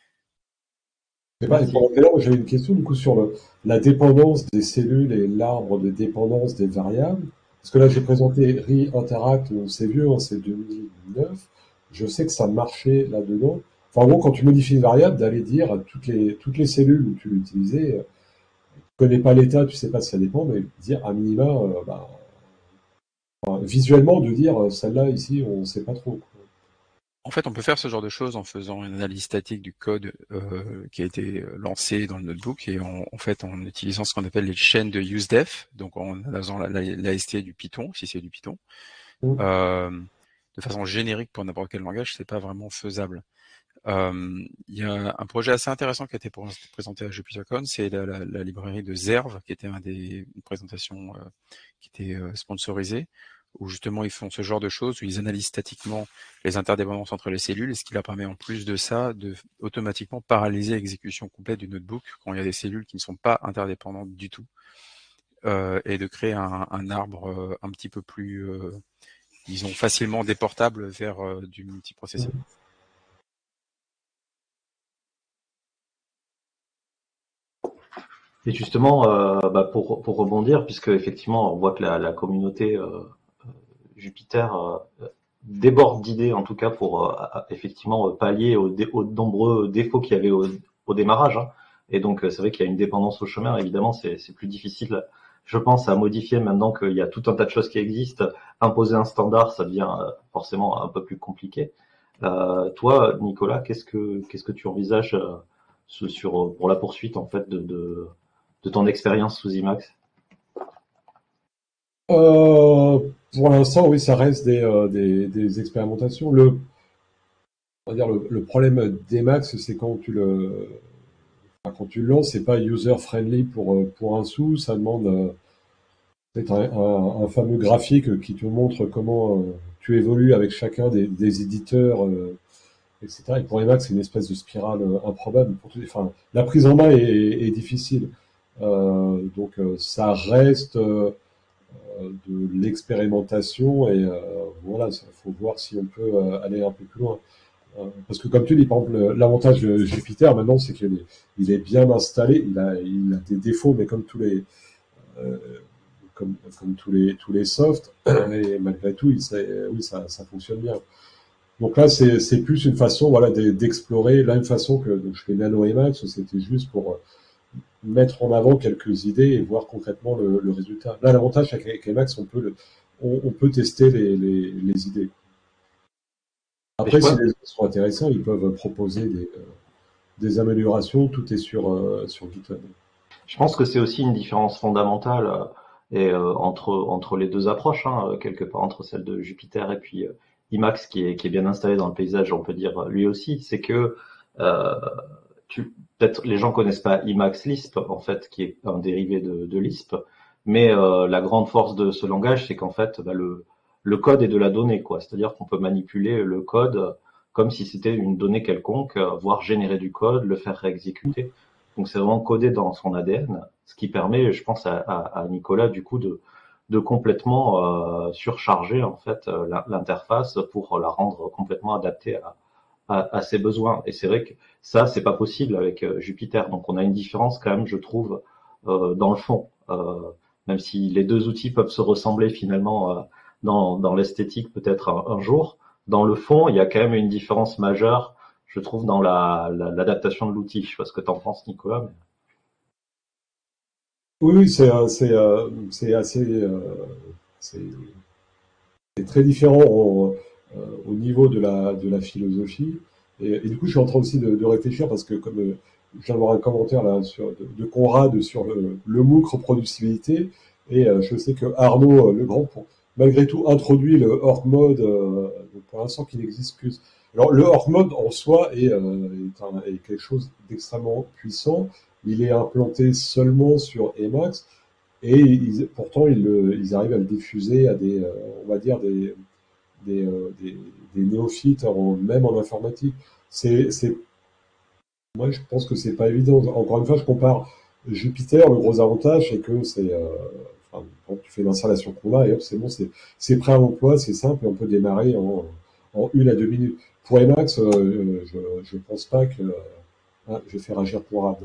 J'ai une question du coup sur la dépendance des cellules et l'arbre de dépendance des variables. Parce que là, j'ai présenté ReInteract, c'est vieux, hein, c'est 2009. Je sais que ça marchait là-dedans. Enfin, en gros, quand tu modifies une variable, d'aller dire à toutes les cellules où tu l'utilisais, connais pas l'état, tu sais pas si ça dépend, mais dire à minima, visuellement, de dire celle-là ici, on sait pas trop. En fait, on peut faire ce genre de choses en faisant une analyse statique du code qui a été lancé dans le notebook et en fait en utilisant ce qu'on appelle les chaînes de usedef, donc en utilisant l'AST du Python, si c'est du Python, de façon générique pour n'importe quel langage, c'est pas vraiment faisable. Il y a un projet assez intéressant qui a été présenté à JupyterCon, c'est la librairie de Zerv, qui était une présentation qui était sponsorisée, où justement ils font ce genre de choses, où ils analysent statiquement les interdépendances entre les cellules, et ce qui leur permet en plus de ça de automatiquement paralyser l'exécution complète du notebook quand il y a des cellules qui ne sont pas interdépendantes du tout, et de créer un arbre un petit peu plus, disons, facilement déportable vers du multiprocesseur. Et justement, pour rebondir, puisque effectivement, on voit que la communauté Jupyter déborde d'idées, en tout cas pour effectivement pallier aux nombreux défauts qu'il y avait au démarrage. Hein. Et donc, c'est vrai qu'il y a une dépendance au chemin. Évidemment, c'est plus difficile, je pense, à modifier maintenant qu'il y a tout un tas de choses qui existent. Imposer un standard, ça devient forcément un peu plus compliqué. Toi, Nicolas, qu'est-ce que tu envisages pour la poursuite en fait de ton expérience sous Emacs? Pour l'instant, oui, ça reste des expérimentations. On va dire le problème d'Emacs, c'est quand quand tu le lances, c'est pas user-friendly pour un sou. Ça demande peut-être un fameux graphique qui te montre comment tu évolues avec chacun des éditeurs, etc. Et pour Emacs, c'est une espèce de spirale improbable. Enfin, la prise en main est difficile. Donc, ça reste de l'expérimentation et voilà, il faut voir si on peut aller un peu plus loin. Parce que comme tu dis, par exemple, l'avantage de Jupyter maintenant, c'est qu'il est bien installé, il a des défauts, mais comme euh, comme tous les softs, et malgré tout, oui, ça fonctionne bien. Donc là, c'est plus une façon, voilà, d'explorer, la même façon que donc, je fais Nano Emacs, c'était juste pour mettre en avant quelques idées et voir concrètement le résultat. Là, l'avantage avec Emacs, on peut tester les idées. Après, si les autres sont intéressants, ils peuvent proposer des améliorations. Tout est sur GitHub. Je pense que c'est aussi une différence fondamentale entre les deux approches, hein, quelque part entre celle de Jupyter et puis Emacs qui est bien installé dans le paysage, on peut dire lui aussi, c'est que euh, peut-être les gens connaissent pas Emacs Lisp en fait, qui est un dérivé de Lisp, mais la grande force de ce langage, c'est qu'en fait le code est de la donnée, quoi. C'est-à-dire qu'on peut manipuler le code comme si c'était une donnée quelconque, voire générer du code, le faire réexécuter. Donc c'est vraiment codé dans son ADN, ce qui permet, je pense, à Nicolas du coup de complètement surcharger en fait l'interface pour la rendre complètement adaptée à ses besoins. Et c'est vrai que ça, c'est pas possible avec Jupyter. Donc on a une différence quand même, je trouve, dans le fond. Même si les deux outils peuvent se ressembler finalement dans l'esthétique peut-être un jour, dans le fond, il y a quand même une différence majeure, je trouve, dans l'adaptation de l'outil. Je sais pas ce que tu en penses, Nicolas. Mais... Oui, c'est très différent au niveau de la philosophie. Et du coup, je suis en train aussi de réfléchir parce que comme je viens de voir un commentaire là de Conrad sur le MOOC reproducibilité, et je sais que Arnaud Legrand, malgré tout, introduit le Org mode, donc pour l'instant qui n'existe plus. Alors le Org mode en soi est quelque chose d'extrêmement puissant. Il est implanté seulement sur Emacs. Et pourtant, ils arrivent à le diffuser à on va dire, des néophytes, même en informatique. Moi, je pense que c'est pas évident. Encore une fois, je compare Jupyter. Le gros avantage, c'est que enfin, quand tu fais l'installation qu'on a, et hop, c'est bon, c'est prêt à l'emploi, c'est simple, et on peut démarrer en 1 à 2 minutes. Pour Emacs, je pense pas que, je vais faire agir Conrad.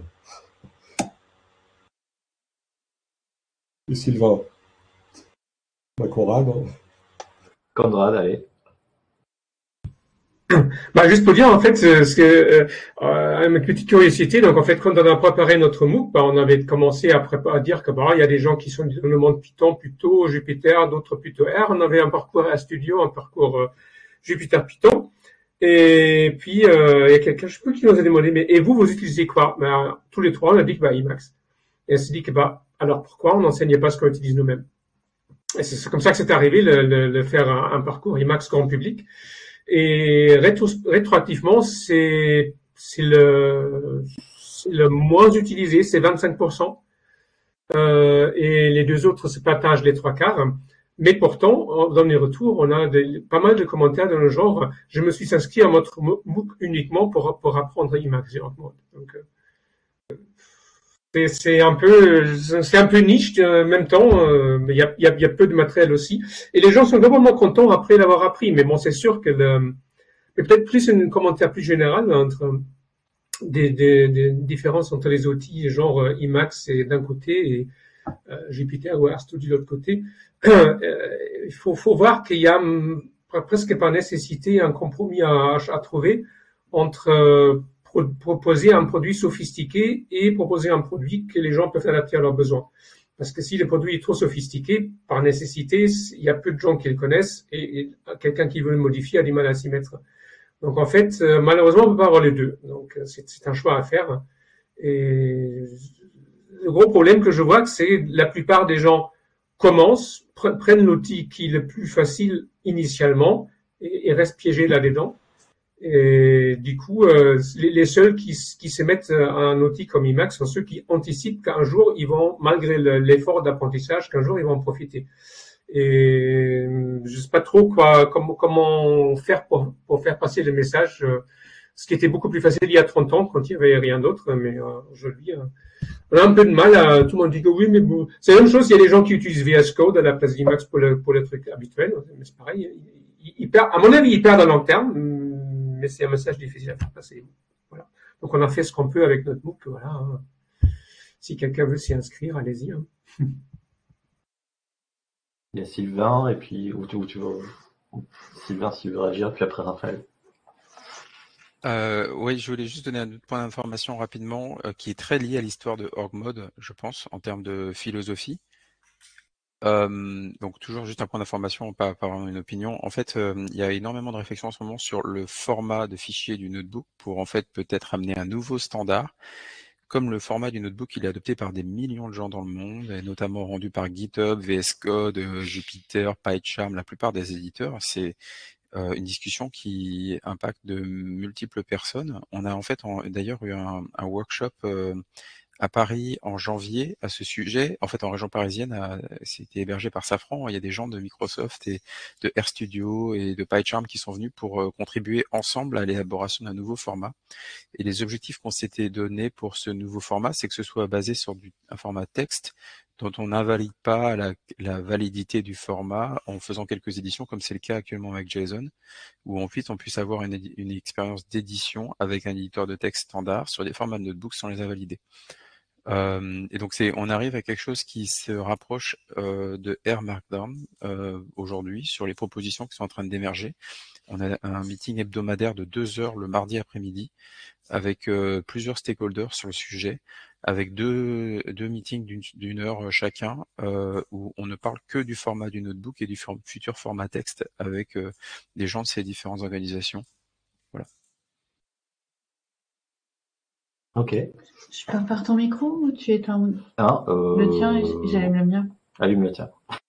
Et Sylvain, Conrad. Conrad, allez. Bah, juste pour dire, en fait, une petite curiosité. Donc, en fait, quand on a préparé notre MOOC, bah, on avait commencé à dire que, bah, il y a des gens qui sont dans le monde Python plutôt Jupyter, d'autres plutôt R. On avait un parcours RStudio, un parcours Jupyter Python. Et puis, il y a quelqu'un, je sais plus qui nous a demandé, mais, et vous utilisez quoi? Bah, tous les trois, on a dit que, bah, Emacs. Et on s'est dit que, bah, alors pourquoi on n'enseignait pas ce qu'on utilise nous-mêmes? Et c'est comme ça que c'est arrivé, de faire un parcours Emacs grand public. Et rétroactivement, c'est le moins utilisé, c'est 25%. Et les deux autres se partagent les trois quarts. Mais pourtant, dans les retours, on a pas mal de commentaires dans le genre « Je me suis inscrit à votre MOOC uniquement pour apprendre Emacs ». Donc, c'est un peu niche en même temps, mais il y a peu de matériel aussi. Et les gens sont globalement contents après l'avoir appris. Mais bon, c'est sûr que mais peut-être plus un commentaire plus général entre des différences entre les outils genre Emacs et d'un côté et Jupyter ou RStudio de l'autre côté. Il faut voir qu'il y a presque par nécessité un compromis à trouver entre proposer un produit sophistiqué et proposer un produit que les gens peuvent adapter à leurs besoins. Parce que si le produit est trop sophistiqué, par nécessité, il y a peu de gens qui le connaissent et quelqu'un qui veut le modifier a du mal à s'y mettre. Donc en fait, malheureusement, on ne peut pas avoir les deux. Donc c'est un choix à faire. Et le gros problème que je vois, c'est la plupart des gens commencent, prennent l'outil qui est le plus facile initialement et restent piégés là-dedans. Et du coup, les seuls qui se mettent à un outil comme Emacs sont ceux qui anticipent qu'un jour ils vont, malgré l'effort d'apprentissage, qu'un jour ils vont en profiter. Et je sais pas trop comment faire pour faire passer le message. Ce qui était beaucoup plus facile il y a 30 ans quand il y avait rien d'autre, mais aujourd'hui on a un peu de mal. Tout le monde dit que oui, mais bon, c'est la même chose. Il y a des gens qui utilisent VS Code à la place d'Emacs pour le truc habituel, mais c'est pareil. Ils perdent, à mon avis, ils perdent à long terme, mais c'est un message difficile à faire passer. Voilà. Donc on a fait ce qu'on peut avec notre MOOC. Voilà. Hein. Si quelqu'un veut s'y inscrire, allez-y. Hein. Il y a Sylvain, et puis où tu veux. Sylvain, s'il veut réagir, puis après Raphaël. Oui, je voulais juste donner un autre point d'information rapidement qui est très lié à l'histoire de OrgMod, je pense, en termes de philosophie. Donc toujours juste un point d'information, pas vraiment une opinion. En fait, il y a énormément de réflexions en ce moment sur le format de fichier du notebook pour en fait peut-être amener un nouveau standard. Comme le format du notebook, il est adopté par des millions de gens dans le monde, et notamment rendu par GitHub, VS Code, Jupyter, PyCharm, la plupart des éditeurs. C'est une discussion qui impacte de multiples personnes. On a en fait d'ailleurs eu un workshop à Paris en janvier à ce sujet. En fait, en région parisienne, c'était hébergé par Safran. Il y a des gens de Microsoft et de RStudio et de PyCharm qui sont venus pour contribuer ensemble à l'élaboration d'un nouveau format. Et les objectifs qu'on s'était donnés pour ce nouveau format, c'est que ce soit basé sur un format texte dont on n'invalide pas la validité du format en faisant quelques éditions, comme c'est le cas actuellement avec JSON, où ensuite on puisse avoir une expérience d'édition avec un éditeur de texte standard sur des formats de notebook sans les invalider. Et donc on arrive à quelque chose qui se rapproche de R Markdown aujourd'hui sur les propositions qui sont en train d'émerger. On a un meeting hebdomadaire de 2 heures le mardi après-midi avec plusieurs stakeholders sur le sujet, avec deux meetings d'une heure chacun où on ne parle que du format du notebook et du futur format texte avec des gens de ces différentes organisations. Voilà. Ok. Je peux refaire ton micro ou tu éteins le tien et j'allume le mien? Allume le tien.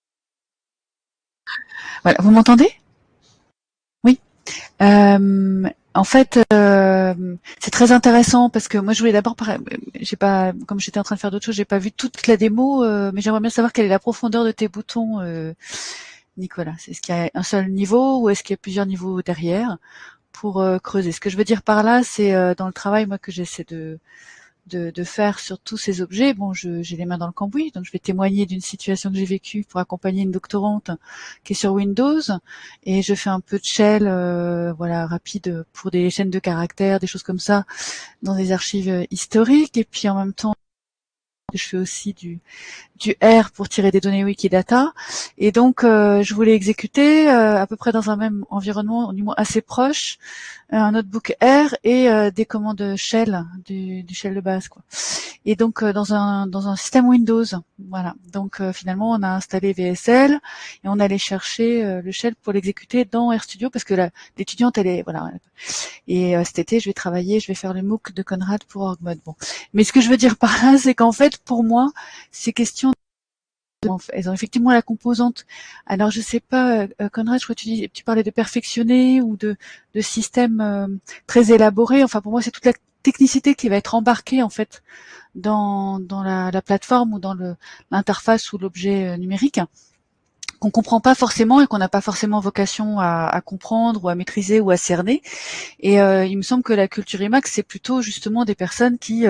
Voilà, vous m'entendez? Oui. En fait, c'est très intéressant parce que moi je voulais d'abord, comme j'étais en train de faire d'autres choses, j'ai pas vu toute la démo, mais j'aimerais bien savoir quelle est la profondeur de tes boutons, Nicolas. Est-ce qu'il y a un seul niveau ou est-ce qu'il y a plusieurs niveaux derrière pour creuser? Ce que je veux dire par là, c'est dans le travail moi que j'essaie de faire sur tous ces objets. Bon, j'ai les mains dans le cambouis, donc je vais témoigner d'une situation que j'ai vécue pour accompagner une doctorante qui est sur Windows, et je fais un peu de shell, rapide pour des chaînes de caractères, des choses comme ça, dans des archives historiques, et puis en même temps je fais aussi du R pour tirer des données Wikidata. Et donc, je voulais exécuter à peu près dans un même environnement, du moins assez proche, un notebook R et des commandes shell, du shell de base, quoi. Et donc, dans un système Windows. Voilà. Donc, finalement, on a installé VSL et on allait chercher le shell pour l'exécuter dans RStudio parce que l'étudiante, elle est, voilà. Et cet été, je vais faire le MOOC de Conrad pour Orgmod. Bon. Mais ce que je veux dire par là, c'est qu'en fait, pour moi, ces questions, elles ont effectivement la composante. Alors, je sais pas, Conrad, je crois que tu parlais de perfectionner ou de systèmes très élaborés. Enfin, pour moi, c'est toute la technicité qui va être embarquée, en fait, dans la plateforme ou dans l'interface ou l'objet numérique, qu'on comprend pas forcément et qu'on n'a pas forcément vocation à comprendre ou à maîtriser ou à cerner. Et il me semble que la culture IMAX, c'est plutôt justement des personnes qui,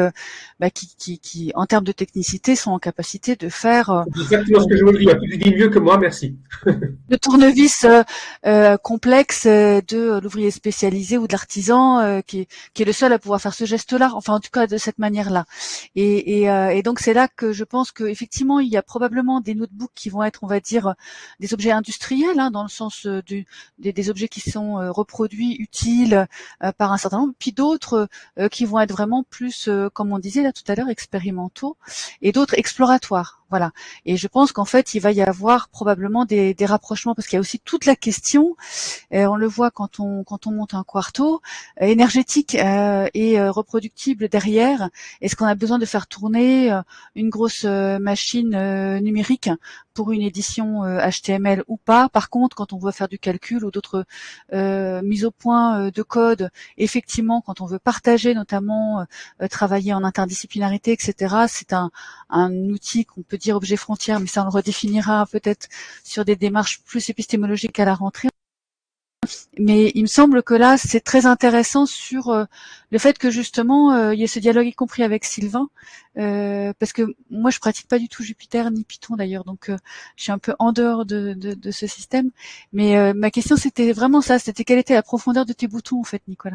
en termes de technicité, sont en capacité de faire C'est exactement ce que je voulais dire. Tu le dis mieux que moi, merci. le tournevis complexe de l'ouvrier spécialisé ou de l'artisan qui est le seul à pouvoir faire ce geste-là, enfin en tout cas de cette manière-là. Et donc c'est là que je pense que effectivement il y a probablement des notebooks qui vont être, on va dire, des objets industriels, hein, dans le sens des objets qui sont reproduits, utiles par un certain nombre, puis d'autres qui vont être vraiment plus, comme on disait là tout à l'heure, expérimentaux, et d'autres exploratoires. Voilà. Et je pense qu'en fait, il va y avoir probablement des rapprochements parce qu'il y a aussi toute la question, on le voit quand on monte un quarto, énergétique et reproductible derrière. Est-ce qu'on a besoin de faire tourner une grosse machine numérique pour une édition HTML ou pas? Par contre, quand on veut faire du calcul ou d'autres mises au point de code, effectivement, quand on veut partager, notamment travailler en interdisciplinarité, etc., c'est un outil qu'on peut dire objet frontière, mais ça on le redéfinira peut-être sur des démarches plus épistémologiques à la rentrée. Mais il me semble que là, c'est très intéressant sur le fait que justement, il y ait ce dialogue y compris avec Sylvain, parce que moi, je pratique pas du tout Jupyter ni Python d'ailleurs, donc je suis un peu en dehors de ce système. Mais ma question, c'était vraiment ça, c'était quelle était la profondeur de tes boutons, en fait, Nicolas?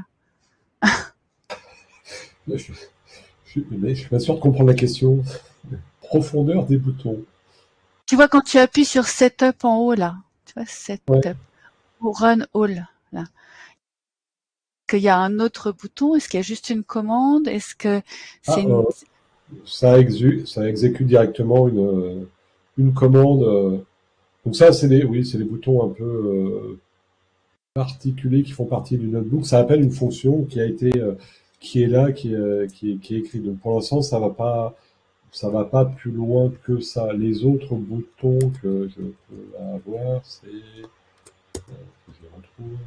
Je suis pas sûr de comprendre la question. Profondeur des boutons. Tu vois, quand tu appuies sur Setup en haut, là, tu vois, Setup, Ouais. ou Run All, là, qu'il y a un autre bouton? Est-ce qu'il y a juste une commande? Est-ce que c'est ça exécute directement une commande. Donc ça, c'est des boutons un peu particuliers qui font partie du notebook. Ça appelle une fonction qui a été, qui est là, qui est écrite. Donc pour l'instant, ça va pas plus loin que ça. Les autres boutons que je peux avoir, c'est, je les retrouve.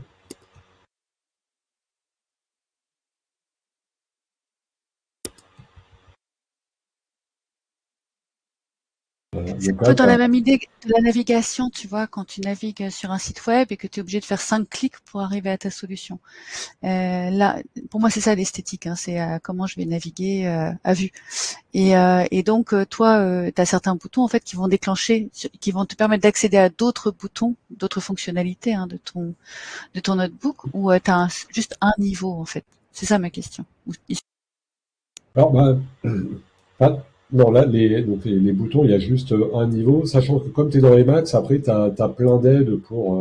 C'est un peu dans la même idée de la navigation, tu vois, quand tu navigues sur un site web et que tu es obligé de faire 5 clics pour arriver à ta solution. Là, pour moi, c'est ça l'esthétique, hein, c'est comment je vais naviguer à vue. Et donc, toi, tu as certains boutons en fait qui vont déclencher, qui vont te permettre d'accéder à d'autres boutons, d'autres fonctionnalités de ton notebook, ou tu as juste un niveau en fait. C'est ça ma question. Alors, non, là, les boutons, il y a juste un niveau, sachant que comme tu es dans les Max, après, tu as plein d'aides pour...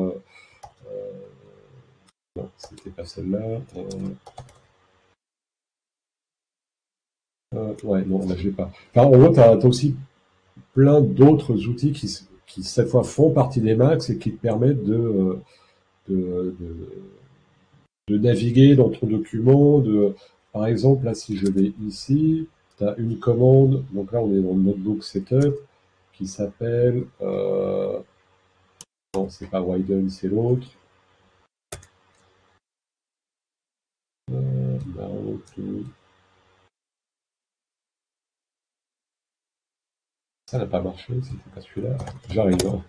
non, c'était pas celle-là. Ouais, non, là, je l'ai pas. Enfin, en gros, tu as aussi plein d'autres outils qui, cette fois, font partie des Max et qui te permettent de naviguer dans ton document. Par exemple, là, si je vais ici, tu as une commande, donc là, on est dans le notebook setup, qui s'appelle... non, c'est pas Widen, c'est l'autre. Ça n'a pas marché, c'était pas celui-là. J'arrive. Hein.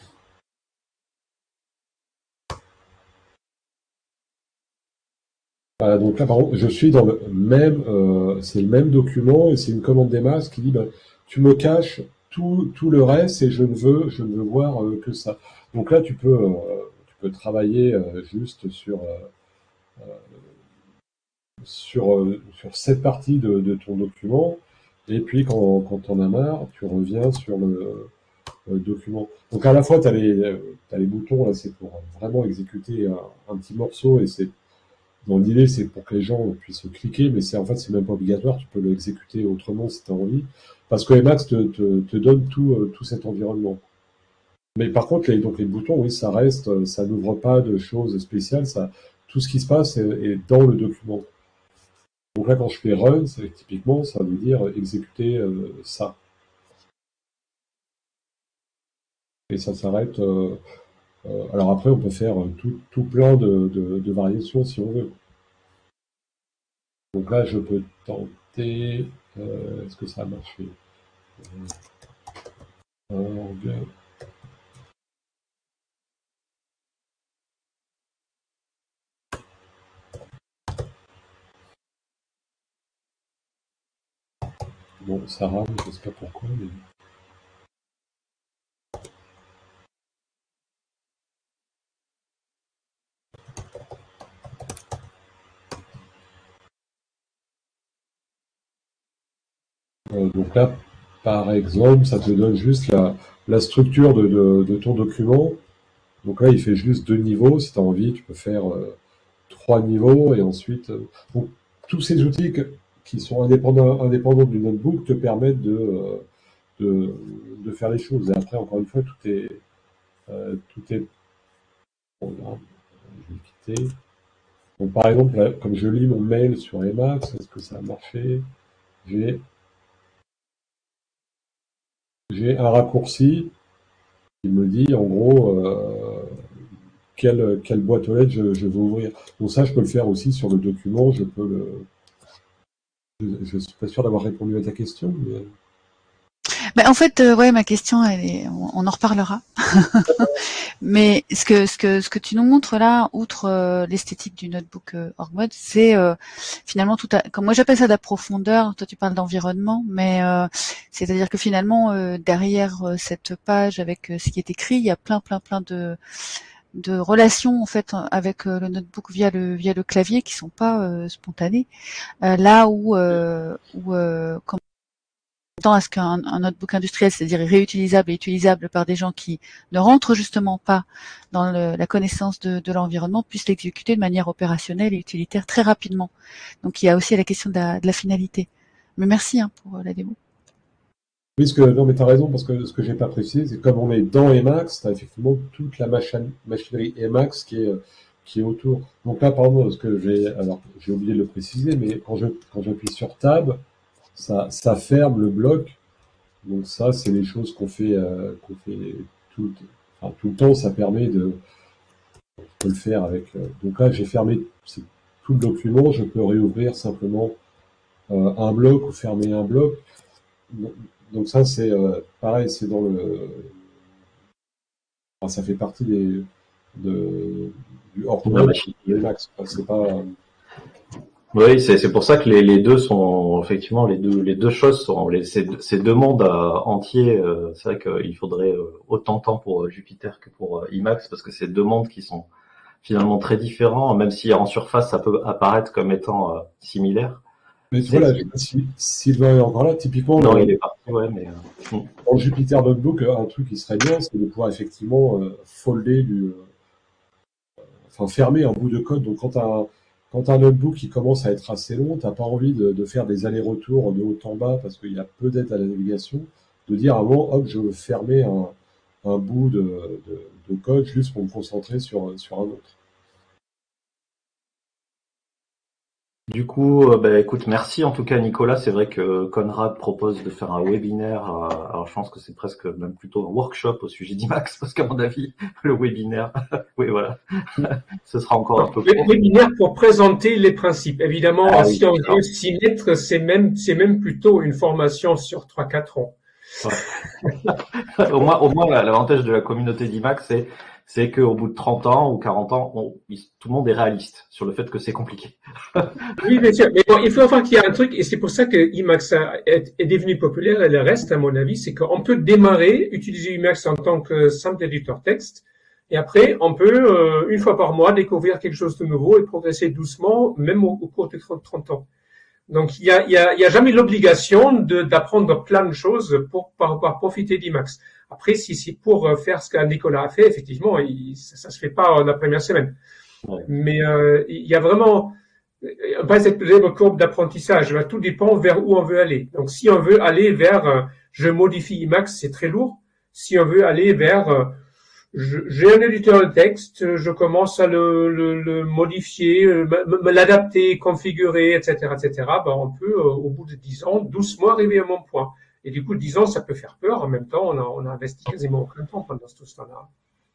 Voilà, donc là, par contre, je suis dans le même, c'est le même document et c'est une commande des masses qui dit, tu me caches tout le reste et je ne veux voir que ça. Donc là, tu peux travailler juste sur cette partie de ton document. Et puis, quand t'en as marre, tu reviens sur le document. Donc, à la fois, t'as les boutons, là, c'est pour vraiment exécuter un petit morceau, et dans l'idée, c'est pour que les gens puissent cliquer, mais en fait, c'est même pas obligatoire, tu peux l'exécuter autrement si t'as envie. Parce que Emacs te donne tout cet environnement. Mais par contre, donc les boutons, oui, ça reste, ça n'ouvre pas de choses spéciales, tout ce qui se passe est dans le document. Donc là, quand je fais run, typiquement, ça veut dire exécuter ça. Et ça s'arrête. Alors après, on peut faire tout plein de variations si on veut. Donc là, je peux tenter. Est-ce que ça a marché? Bon, ça rame, je sais pas pourquoi, mais... Donc là, par exemple, ça te donne juste la structure de ton document. Donc là, il fait juste 2 niveaux. Si tu as envie, tu peux faire 3 niveaux. Et ensuite, donc, tous ces outils qui sont indépendants du notebook te permettent de faire les choses. Et après, encore une fois, tout est... Bon, là, je vais quitter. Donc, par exemple, là, comme je lis mon mail sur Emacs, est-ce que ça a marché? J'ai un raccourci qui me dit, en gros, quelle boîte aux lettres je veux ouvrir. Donc ça, je peux le faire aussi sur le document. Je ne suis pas sûr d'avoir répondu à ta question. Mais... Ben, en fait, ouais, ma question, on en reparlera. Mais ce que tu nous montres là, outre l'esthétique du notebook Org-Mode, c'est finalement comme moi j'appelle ça de la profondeur. Toi, tu parles d'environnement, mais c'est-à-dire que finalement derrière cette page avec ce qui est écrit, il y a plein de relations en fait avec le notebook via le clavier qui sont pas spontanées. Là où à ce qu'un notebook industriel, c'est-à-dire réutilisable et utilisable par des gens qui ne rentrent justement pas dans la connaissance de l'environnement, puissent l'exécuter de manière opérationnelle et utilitaire très rapidement. Donc il y a aussi la question de la finalité. Mais merci pour la démo. Oui, non, mais tu as raison, parce que ce que j'ai pas précisé, c'est que comme on est dans Emacs, tu as effectivement toute la machinerie Emacs qui est autour. Donc là, par exemple, j'ai oublié de le préciser, mais quand j'appuie sur Tab, ça ferme le bloc. Donc ça, c'est les choses qu'on fait tout le temps. Ça permet on peut le faire avec. Donc là, j'ai fermé tout le document. Je peux réouvrir simplement un bloc ou fermer un bloc. Donc ça, c'est pareil, c'est dans ça fait partie du hors-mode de Emacs. C'est pas. Oui, c'est pour ça que les deux sont effectivement les deux choses sont ces deux mondes entiers. C'est vrai qu'il faudrait autant de temps pour Jupyter que pour Emacs, parce que c'est deux mondes qui sont finalement très différents, même si en surface ça peut apparaître comme étant similaire. Mais voilà, Sylvain est encore là, typiquement. Non, il est parti, ouais, mais dans le Jupyter Notebook, un truc qui serait bien, c'est de pouvoir effectivement folder fermer un bout de code. Donc quand un notebook qui commence à être assez long, t'as pas envie de faire des allers-retours de haut en bas parce qu'il y a peu d'aide à la navigation, de dire avant, hop, je veux fermer un bout de code juste pour me concentrer sur un autre. Du coup, écoute, merci en tout cas Nicolas. C'est vrai que Conrad propose de faire un webinaire. Alors je pense que c'est presque même plutôt un workshop au sujet d'Emacs, parce qu'à mon avis, le webinaire, oui voilà, ce sera encore un peu. Le webinaire pour présenter les principes. Évidemment, si on veut s'y mettre, c'est même plutôt une formation sur 3-4 ans. Ouais. au moins, l'avantage de la communauté d'Emacs, c'est qu'au bout de 30 ans ou 40 ans, tout le monde est réaliste sur le fait que c'est compliqué. Oui, bien sûr. Mais bon, il faut voir qu'il y a un truc, et c'est pour ça que Emacs est devenu populaire, et le reste, à mon avis, c'est qu'on peut démarrer, utiliser Emacs en tant que simple éditeur texte, et après, on peut, une fois par mois, découvrir quelque chose de nouveau et progresser doucement, même au cours de 30 ans. Donc, il y a jamais l'obligation d'apprendre plein de choses pour pouvoir profiter d'Emacs. Après, si c'est pour faire ce que Nicolas a fait, effectivement, ça se fait pas la première semaine. Ouais. Mais il y a vraiment pas cette courbe d'apprentissage. Tout dépend vers où on veut aller. Donc, si on veut aller vers je modifie Emacs, c'est très lourd. Si on veut aller vers j'ai un éditeur de texte, je commence à le modifier, me l'adapter, configurer, etc., etc. On peut, au bout de 10 ans, doucement arriver à mon point. Et du coup, 10 ans, ça peut faire peur. En même temps, on a investi quasiment aucun temps pendant tout ce temps-là.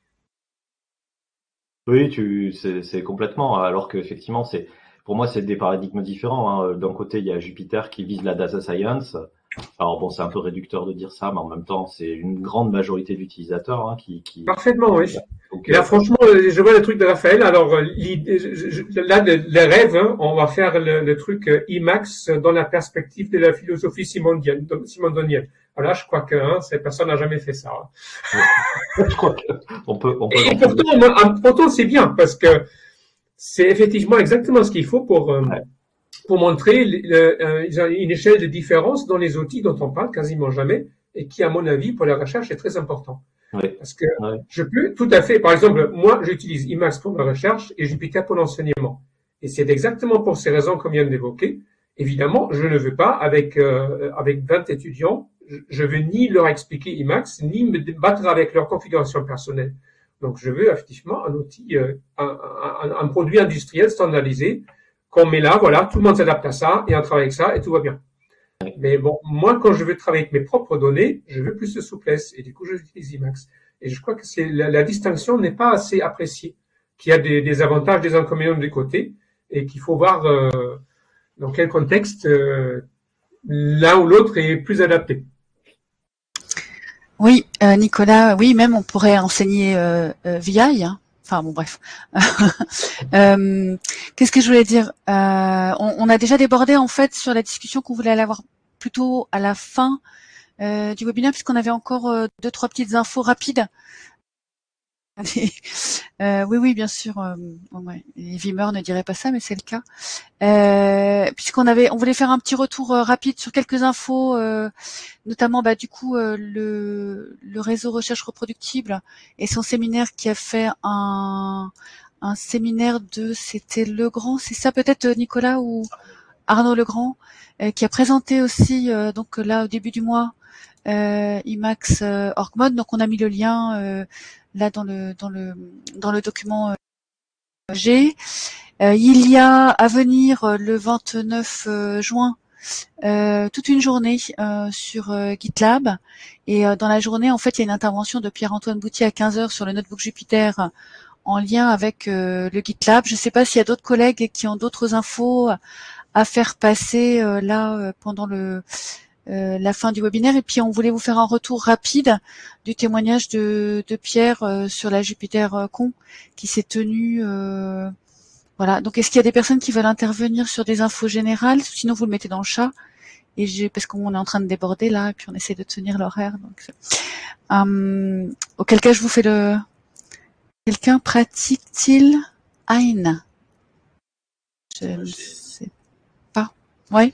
Oui, c'est complètement. Alors qu'effectivement, pour moi, c'est des paradigmes différents. Hein. D'un côté, il y a Jupyter qui vise la data science. Alors bon, c'est un peu réducteur de dire ça, mais en même temps, c'est une grande majorité d'utilisateurs qui. Parfaitement, oui. Donc, et là, franchement, je vois le truc de Raphaël. Alors, là, le rêve, hein, on va faire le truc Emacs dans la perspective de la philosophie simondonienne. Voilà, je crois que cette personne n'a jamais fait ça. Hein. Je crois qu'on peut. Et pourtant, c'est bien parce que c'est effectivement exactement ce qu'il faut pour montrer une échelle de différence dans les outils dont on parle quasiment jamais et qui, à mon avis, pour la recherche, est très important. Oui. Parce que je peux tout à fait, par exemple, moi, j'utilise Emacs pour ma recherche et Jupyter pour l'enseignement. Et c'est exactement pour ces raisons qu'on vient d'évoquer. Évidemment, je ne veux pas, avec 20 étudiants, je veux ni leur expliquer Emacs, ni me battre avec leur configuration personnelle. Donc, je veux effectivement un outil, un produit industriel standardisé qu'on met là, voilà, tout le monde s'adapte à ça et on travaille avec ça et tout va bien. Mais bon, moi, quand je veux travailler avec mes propres données, je veux plus de souplesse et du coup, j'utilise Emacs. Et je crois que la distinction n'est pas assez appréciée, qu'il y a des avantages, des inconvénients des côtés et qu'il faut voir dans quel contexte l'un ou l'autre est plus adapté. Oui, Nicolas, oui, même on pourrait enseigner VI, hein. Enfin bon, bref. Qu'est-ce que je voulais dire? On a déjà débordé en fait sur la discussion qu'on voulait aller avoir plutôt à la fin du webinaire, puisqu'on avait encore 2-3 petites infos rapides. Oui, bien sûr. Ouais, les Vimeurs ne diraient pas ça, mais c'est le cas. On voulait faire un petit retour rapide sur quelques infos, notamment du coup le réseau recherche reproductible et son séminaire qui a fait un séminaire c'était Legrand, c'est ça peut-être Nicolas ou Arnaud Legrand, qui a présenté aussi donc là au début du mois Emacs Org Mode. Donc on a mis le lien là dans le document G. Il y a à venir le 29 juin toute une journée sur GitLab et dans la journée en fait il y a une intervention de Pierre-Antoine Boutier à 15h sur le notebook Jupyter en lien avec le GitLab. Je ne sais pas s'il y a d'autres collègues qui ont d'autres infos à faire passer là pendant la fin du webinaire. Et puis on voulait vous faire un retour rapide du témoignage de Pierre sur la JupyterCon qui s'est tenue. Voilà. Donc est-ce qu'il y a des personnes qui veulent intervenir sur des infos générales? Sinon vous le mettez dans le chat. Et parce qu'on est en train de déborder là, et puis on essaie de tenir l'horaire. Donc auquel cas je vous fais Quelqu'un pratique-t-il Ein? Je ne sais pas. Oui.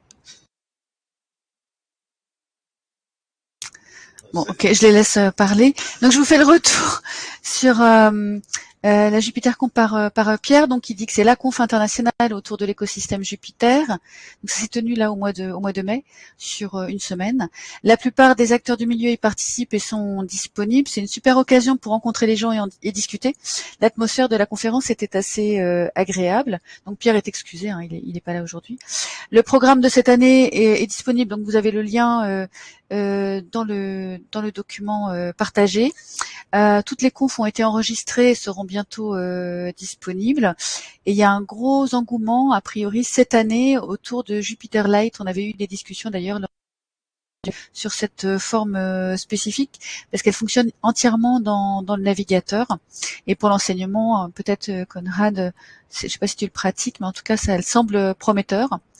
Bon, ok, je les laisse parler. Donc, je vous fais le retour sur la JupyterCon par Pierre. Donc, il dit que c'est la conf internationale autour de l'écosystème Jupyter. Donc, ça s'est tenu là au mois de mai sur une semaine. La plupart des acteurs du milieu y participent et sont disponibles. C'est une super occasion pour rencontrer les gens et discuter. L'atmosphère de la conférence était assez agréable. Donc, Pierre est excusé, hein, il est pas là aujourd'hui. Le programme de cette année est disponible. Donc, vous avez le lien dans le document partagé. Toutes les confs ont été enregistrées et seront bientôt disponibles. Et il y a un gros engouement, a priori, cette année autour de Jupyter Lite. On avait eu des discussions d'ailleurs sur cette forme spécifique parce qu'elle fonctionne entièrement dans le navigateur. Et pour l'enseignement, peut-être Conrad, je sais pas si tu le pratiques, mais en tout cas, elle semble prometteur.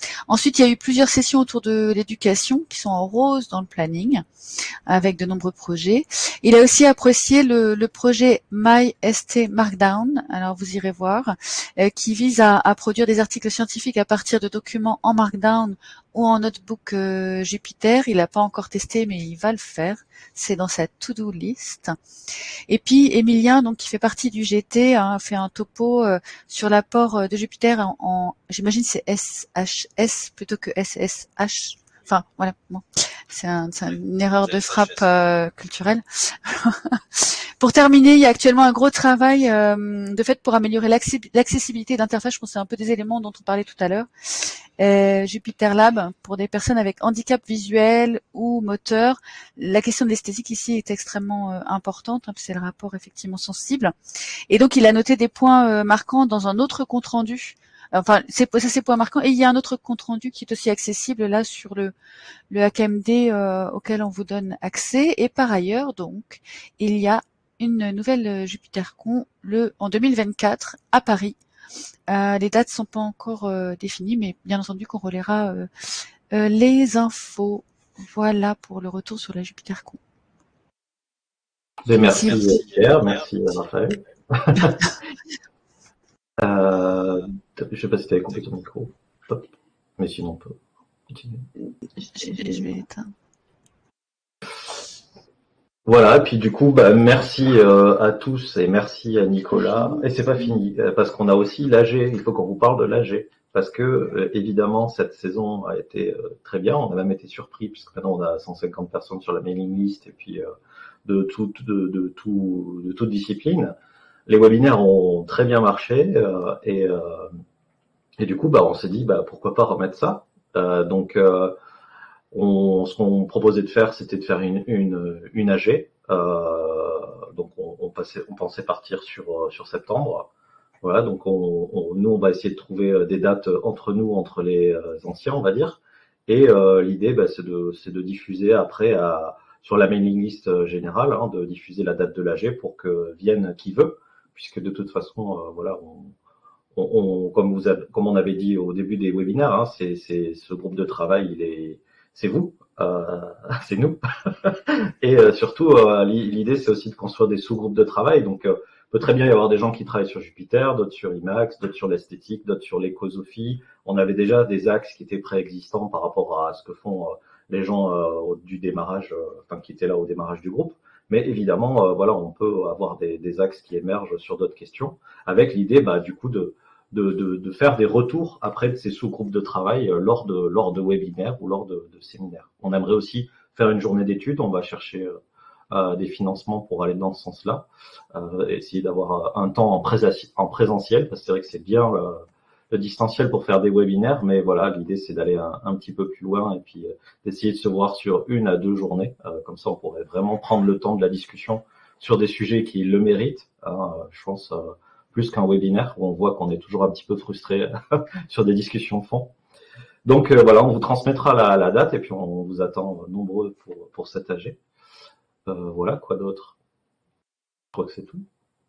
Ensuite, il y a eu plusieurs sessions autour de l'éducation qui sont en rose dans le planning, avec de nombreux projets. Il a aussi apprécié le projet MyST Markdown, alors vous irez voir, qui vise à produire des articles scientifiques à partir de documents en Markdown ou en notebook Jupyter. Il n'a pas encore testé, mais il va le faire. C'est dans sa to-do list. Et puis Emilien, donc qui fait partie du GT, a fait un topo sur l'apport de Jupyter j'imagine c'est SHS plutôt que SSH. Enfin voilà, bon. C'est une erreur de frappe culturelle. Pour terminer, il y a actuellement un gros travail de fait pour améliorer l'accessibilité d'interface. Je pense que c'est un peu des éléments dont on parlait tout à l'heure. Jupyter Lab pour des personnes avec handicap visuel ou moteur. La question de l'esthétique ici est extrêmement importante, hein, c'est le rapport effectivement sensible. Et donc il a noté des points marquants dans un autre compte rendu. Enfin, c'est points marquants. Et il y a un autre compte rendu qui est aussi accessible là sur le HackMD auquel on vous donne accès. Et par ailleurs, donc, il y a une nouvelle JupyterCon en 2024 à Paris. Les dates sont pas encore définies, mais bien entendu qu'on relaiera les infos. Voilà pour le retour sur la JupyterCon. Merci Pierre, merci Raphaël. Je sais pas si tu avais coupé ton micro. Hop. Mais sinon on peut continuer. Je vais l'éteindre. Voilà, et puis du coup, merci à tous et merci à Nicolas. Et c'est pas fini, parce qu'on a aussi l'AG, il faut qu'on vous parle de l'AG. Parce que, évidemment, cette saison a été très bien, on a même été surpris, puisque maintenant on a 150 personnes sur la mailing list, et puis de toute discipline. Les webinaires ont très bien marché, et du coup, on s'est dit, pourquoi pas remettre ça. Donc, ce qu'on proposait de faire, c'était de faire une AG. Donc on pensait partir sur septembre. Voilà, donc nous on va essayer de trouver des dates entre les anciens, on va dire. Et l'idée, c'est de diffuser après sur la mailing list générale, hein, de diffuser la date de l'AG pour que vienne qui veut, puisque de toute façon, voilà, comme on avait dit au début des webinaires, hein, c'est ce groupe de travail, c'est vous, c'est nous. Et surtout, l'idée, c'est aussi de construire des sous-groupes de travail. Donc, peut très bien y avoir des gens qui travaillent sur Jupyter, d'autres sur Emacs, d'autres sur l'esthétique, d'autres sur l'écosophie. On avait déjà des axes qui étaient préexistants par rapport à ce que font les gens du démarrage, qui étaient là au démarrage du groupe. Mais évidemment, voilà, on peut avoir des axes qui émergent sur d'autres questions, avec l'idée, du coup, de faire des retours après de ces sous-groupes de travail lors de webinaires ou lors de séminaires. On aimerait aussi faire une journée d'études, on va chercher des financements pour aller dans ce sens-là, essayer d'avoir un temps en présentiel, parce que c'est vrai que c'est bien le distanciel pour faire des webinaires, mais voilà, l'idée c'est d'aller un petit peu plus loin et puis d'essayer de se voir sur 1 à 2 journées, comme ça on pourrait vraiment prendre le temps de la discussion sur des sujets qui le méritent, hein, je pense plus qu'un webinaire où on voit qu'on est toujours un petit peu frustré sur des discussions de fond. Donc voilà, on vous transmettra la date et puis on vous attend nombreux pour cette AG. Voilà, quoi d'autre? Je crois que c'est tout.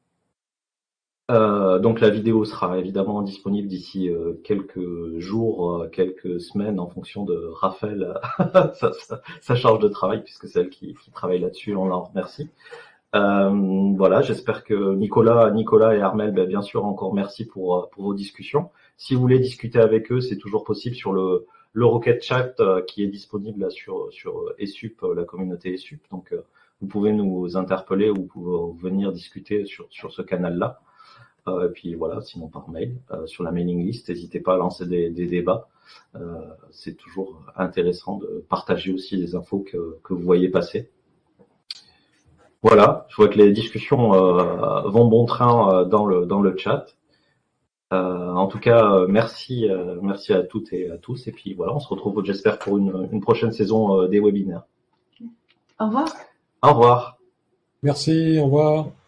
Donc la vidéo sera évidemment disponible d'ici quelques jours, quelques semaines en fonction de Raphaël, sa charge de travail, puisque c'est elle qui travaille là-dessus, on l'en remercie. Voilà, j'espère que Nicolas et Armel, bien sûr, encore merci pour vos discussions. Si vous voulez discuter avec eux, c'est toujours possible sur le Rocket Chat qui est disponible là sur ESUP, la communauté ESUP. Donc vous pouvez nous interpeller ou vous pouvez venir discuter sur ce canal-là. Et puis voilà, sinon par mail, sur la mailing list, n'hésitez pas à lancer des débats. C'est toujours intéressant de partager aussi les infos que vous voyez passer. Voilà, je vois que les discussions vont bon train dans le chat. En tout cas, merci à toutes et à tous. Et puis voilà, on se retrouve, j'espère, pour une prochaine saison des webinaires. Au revoir. Au revoir. Merci, au revoir.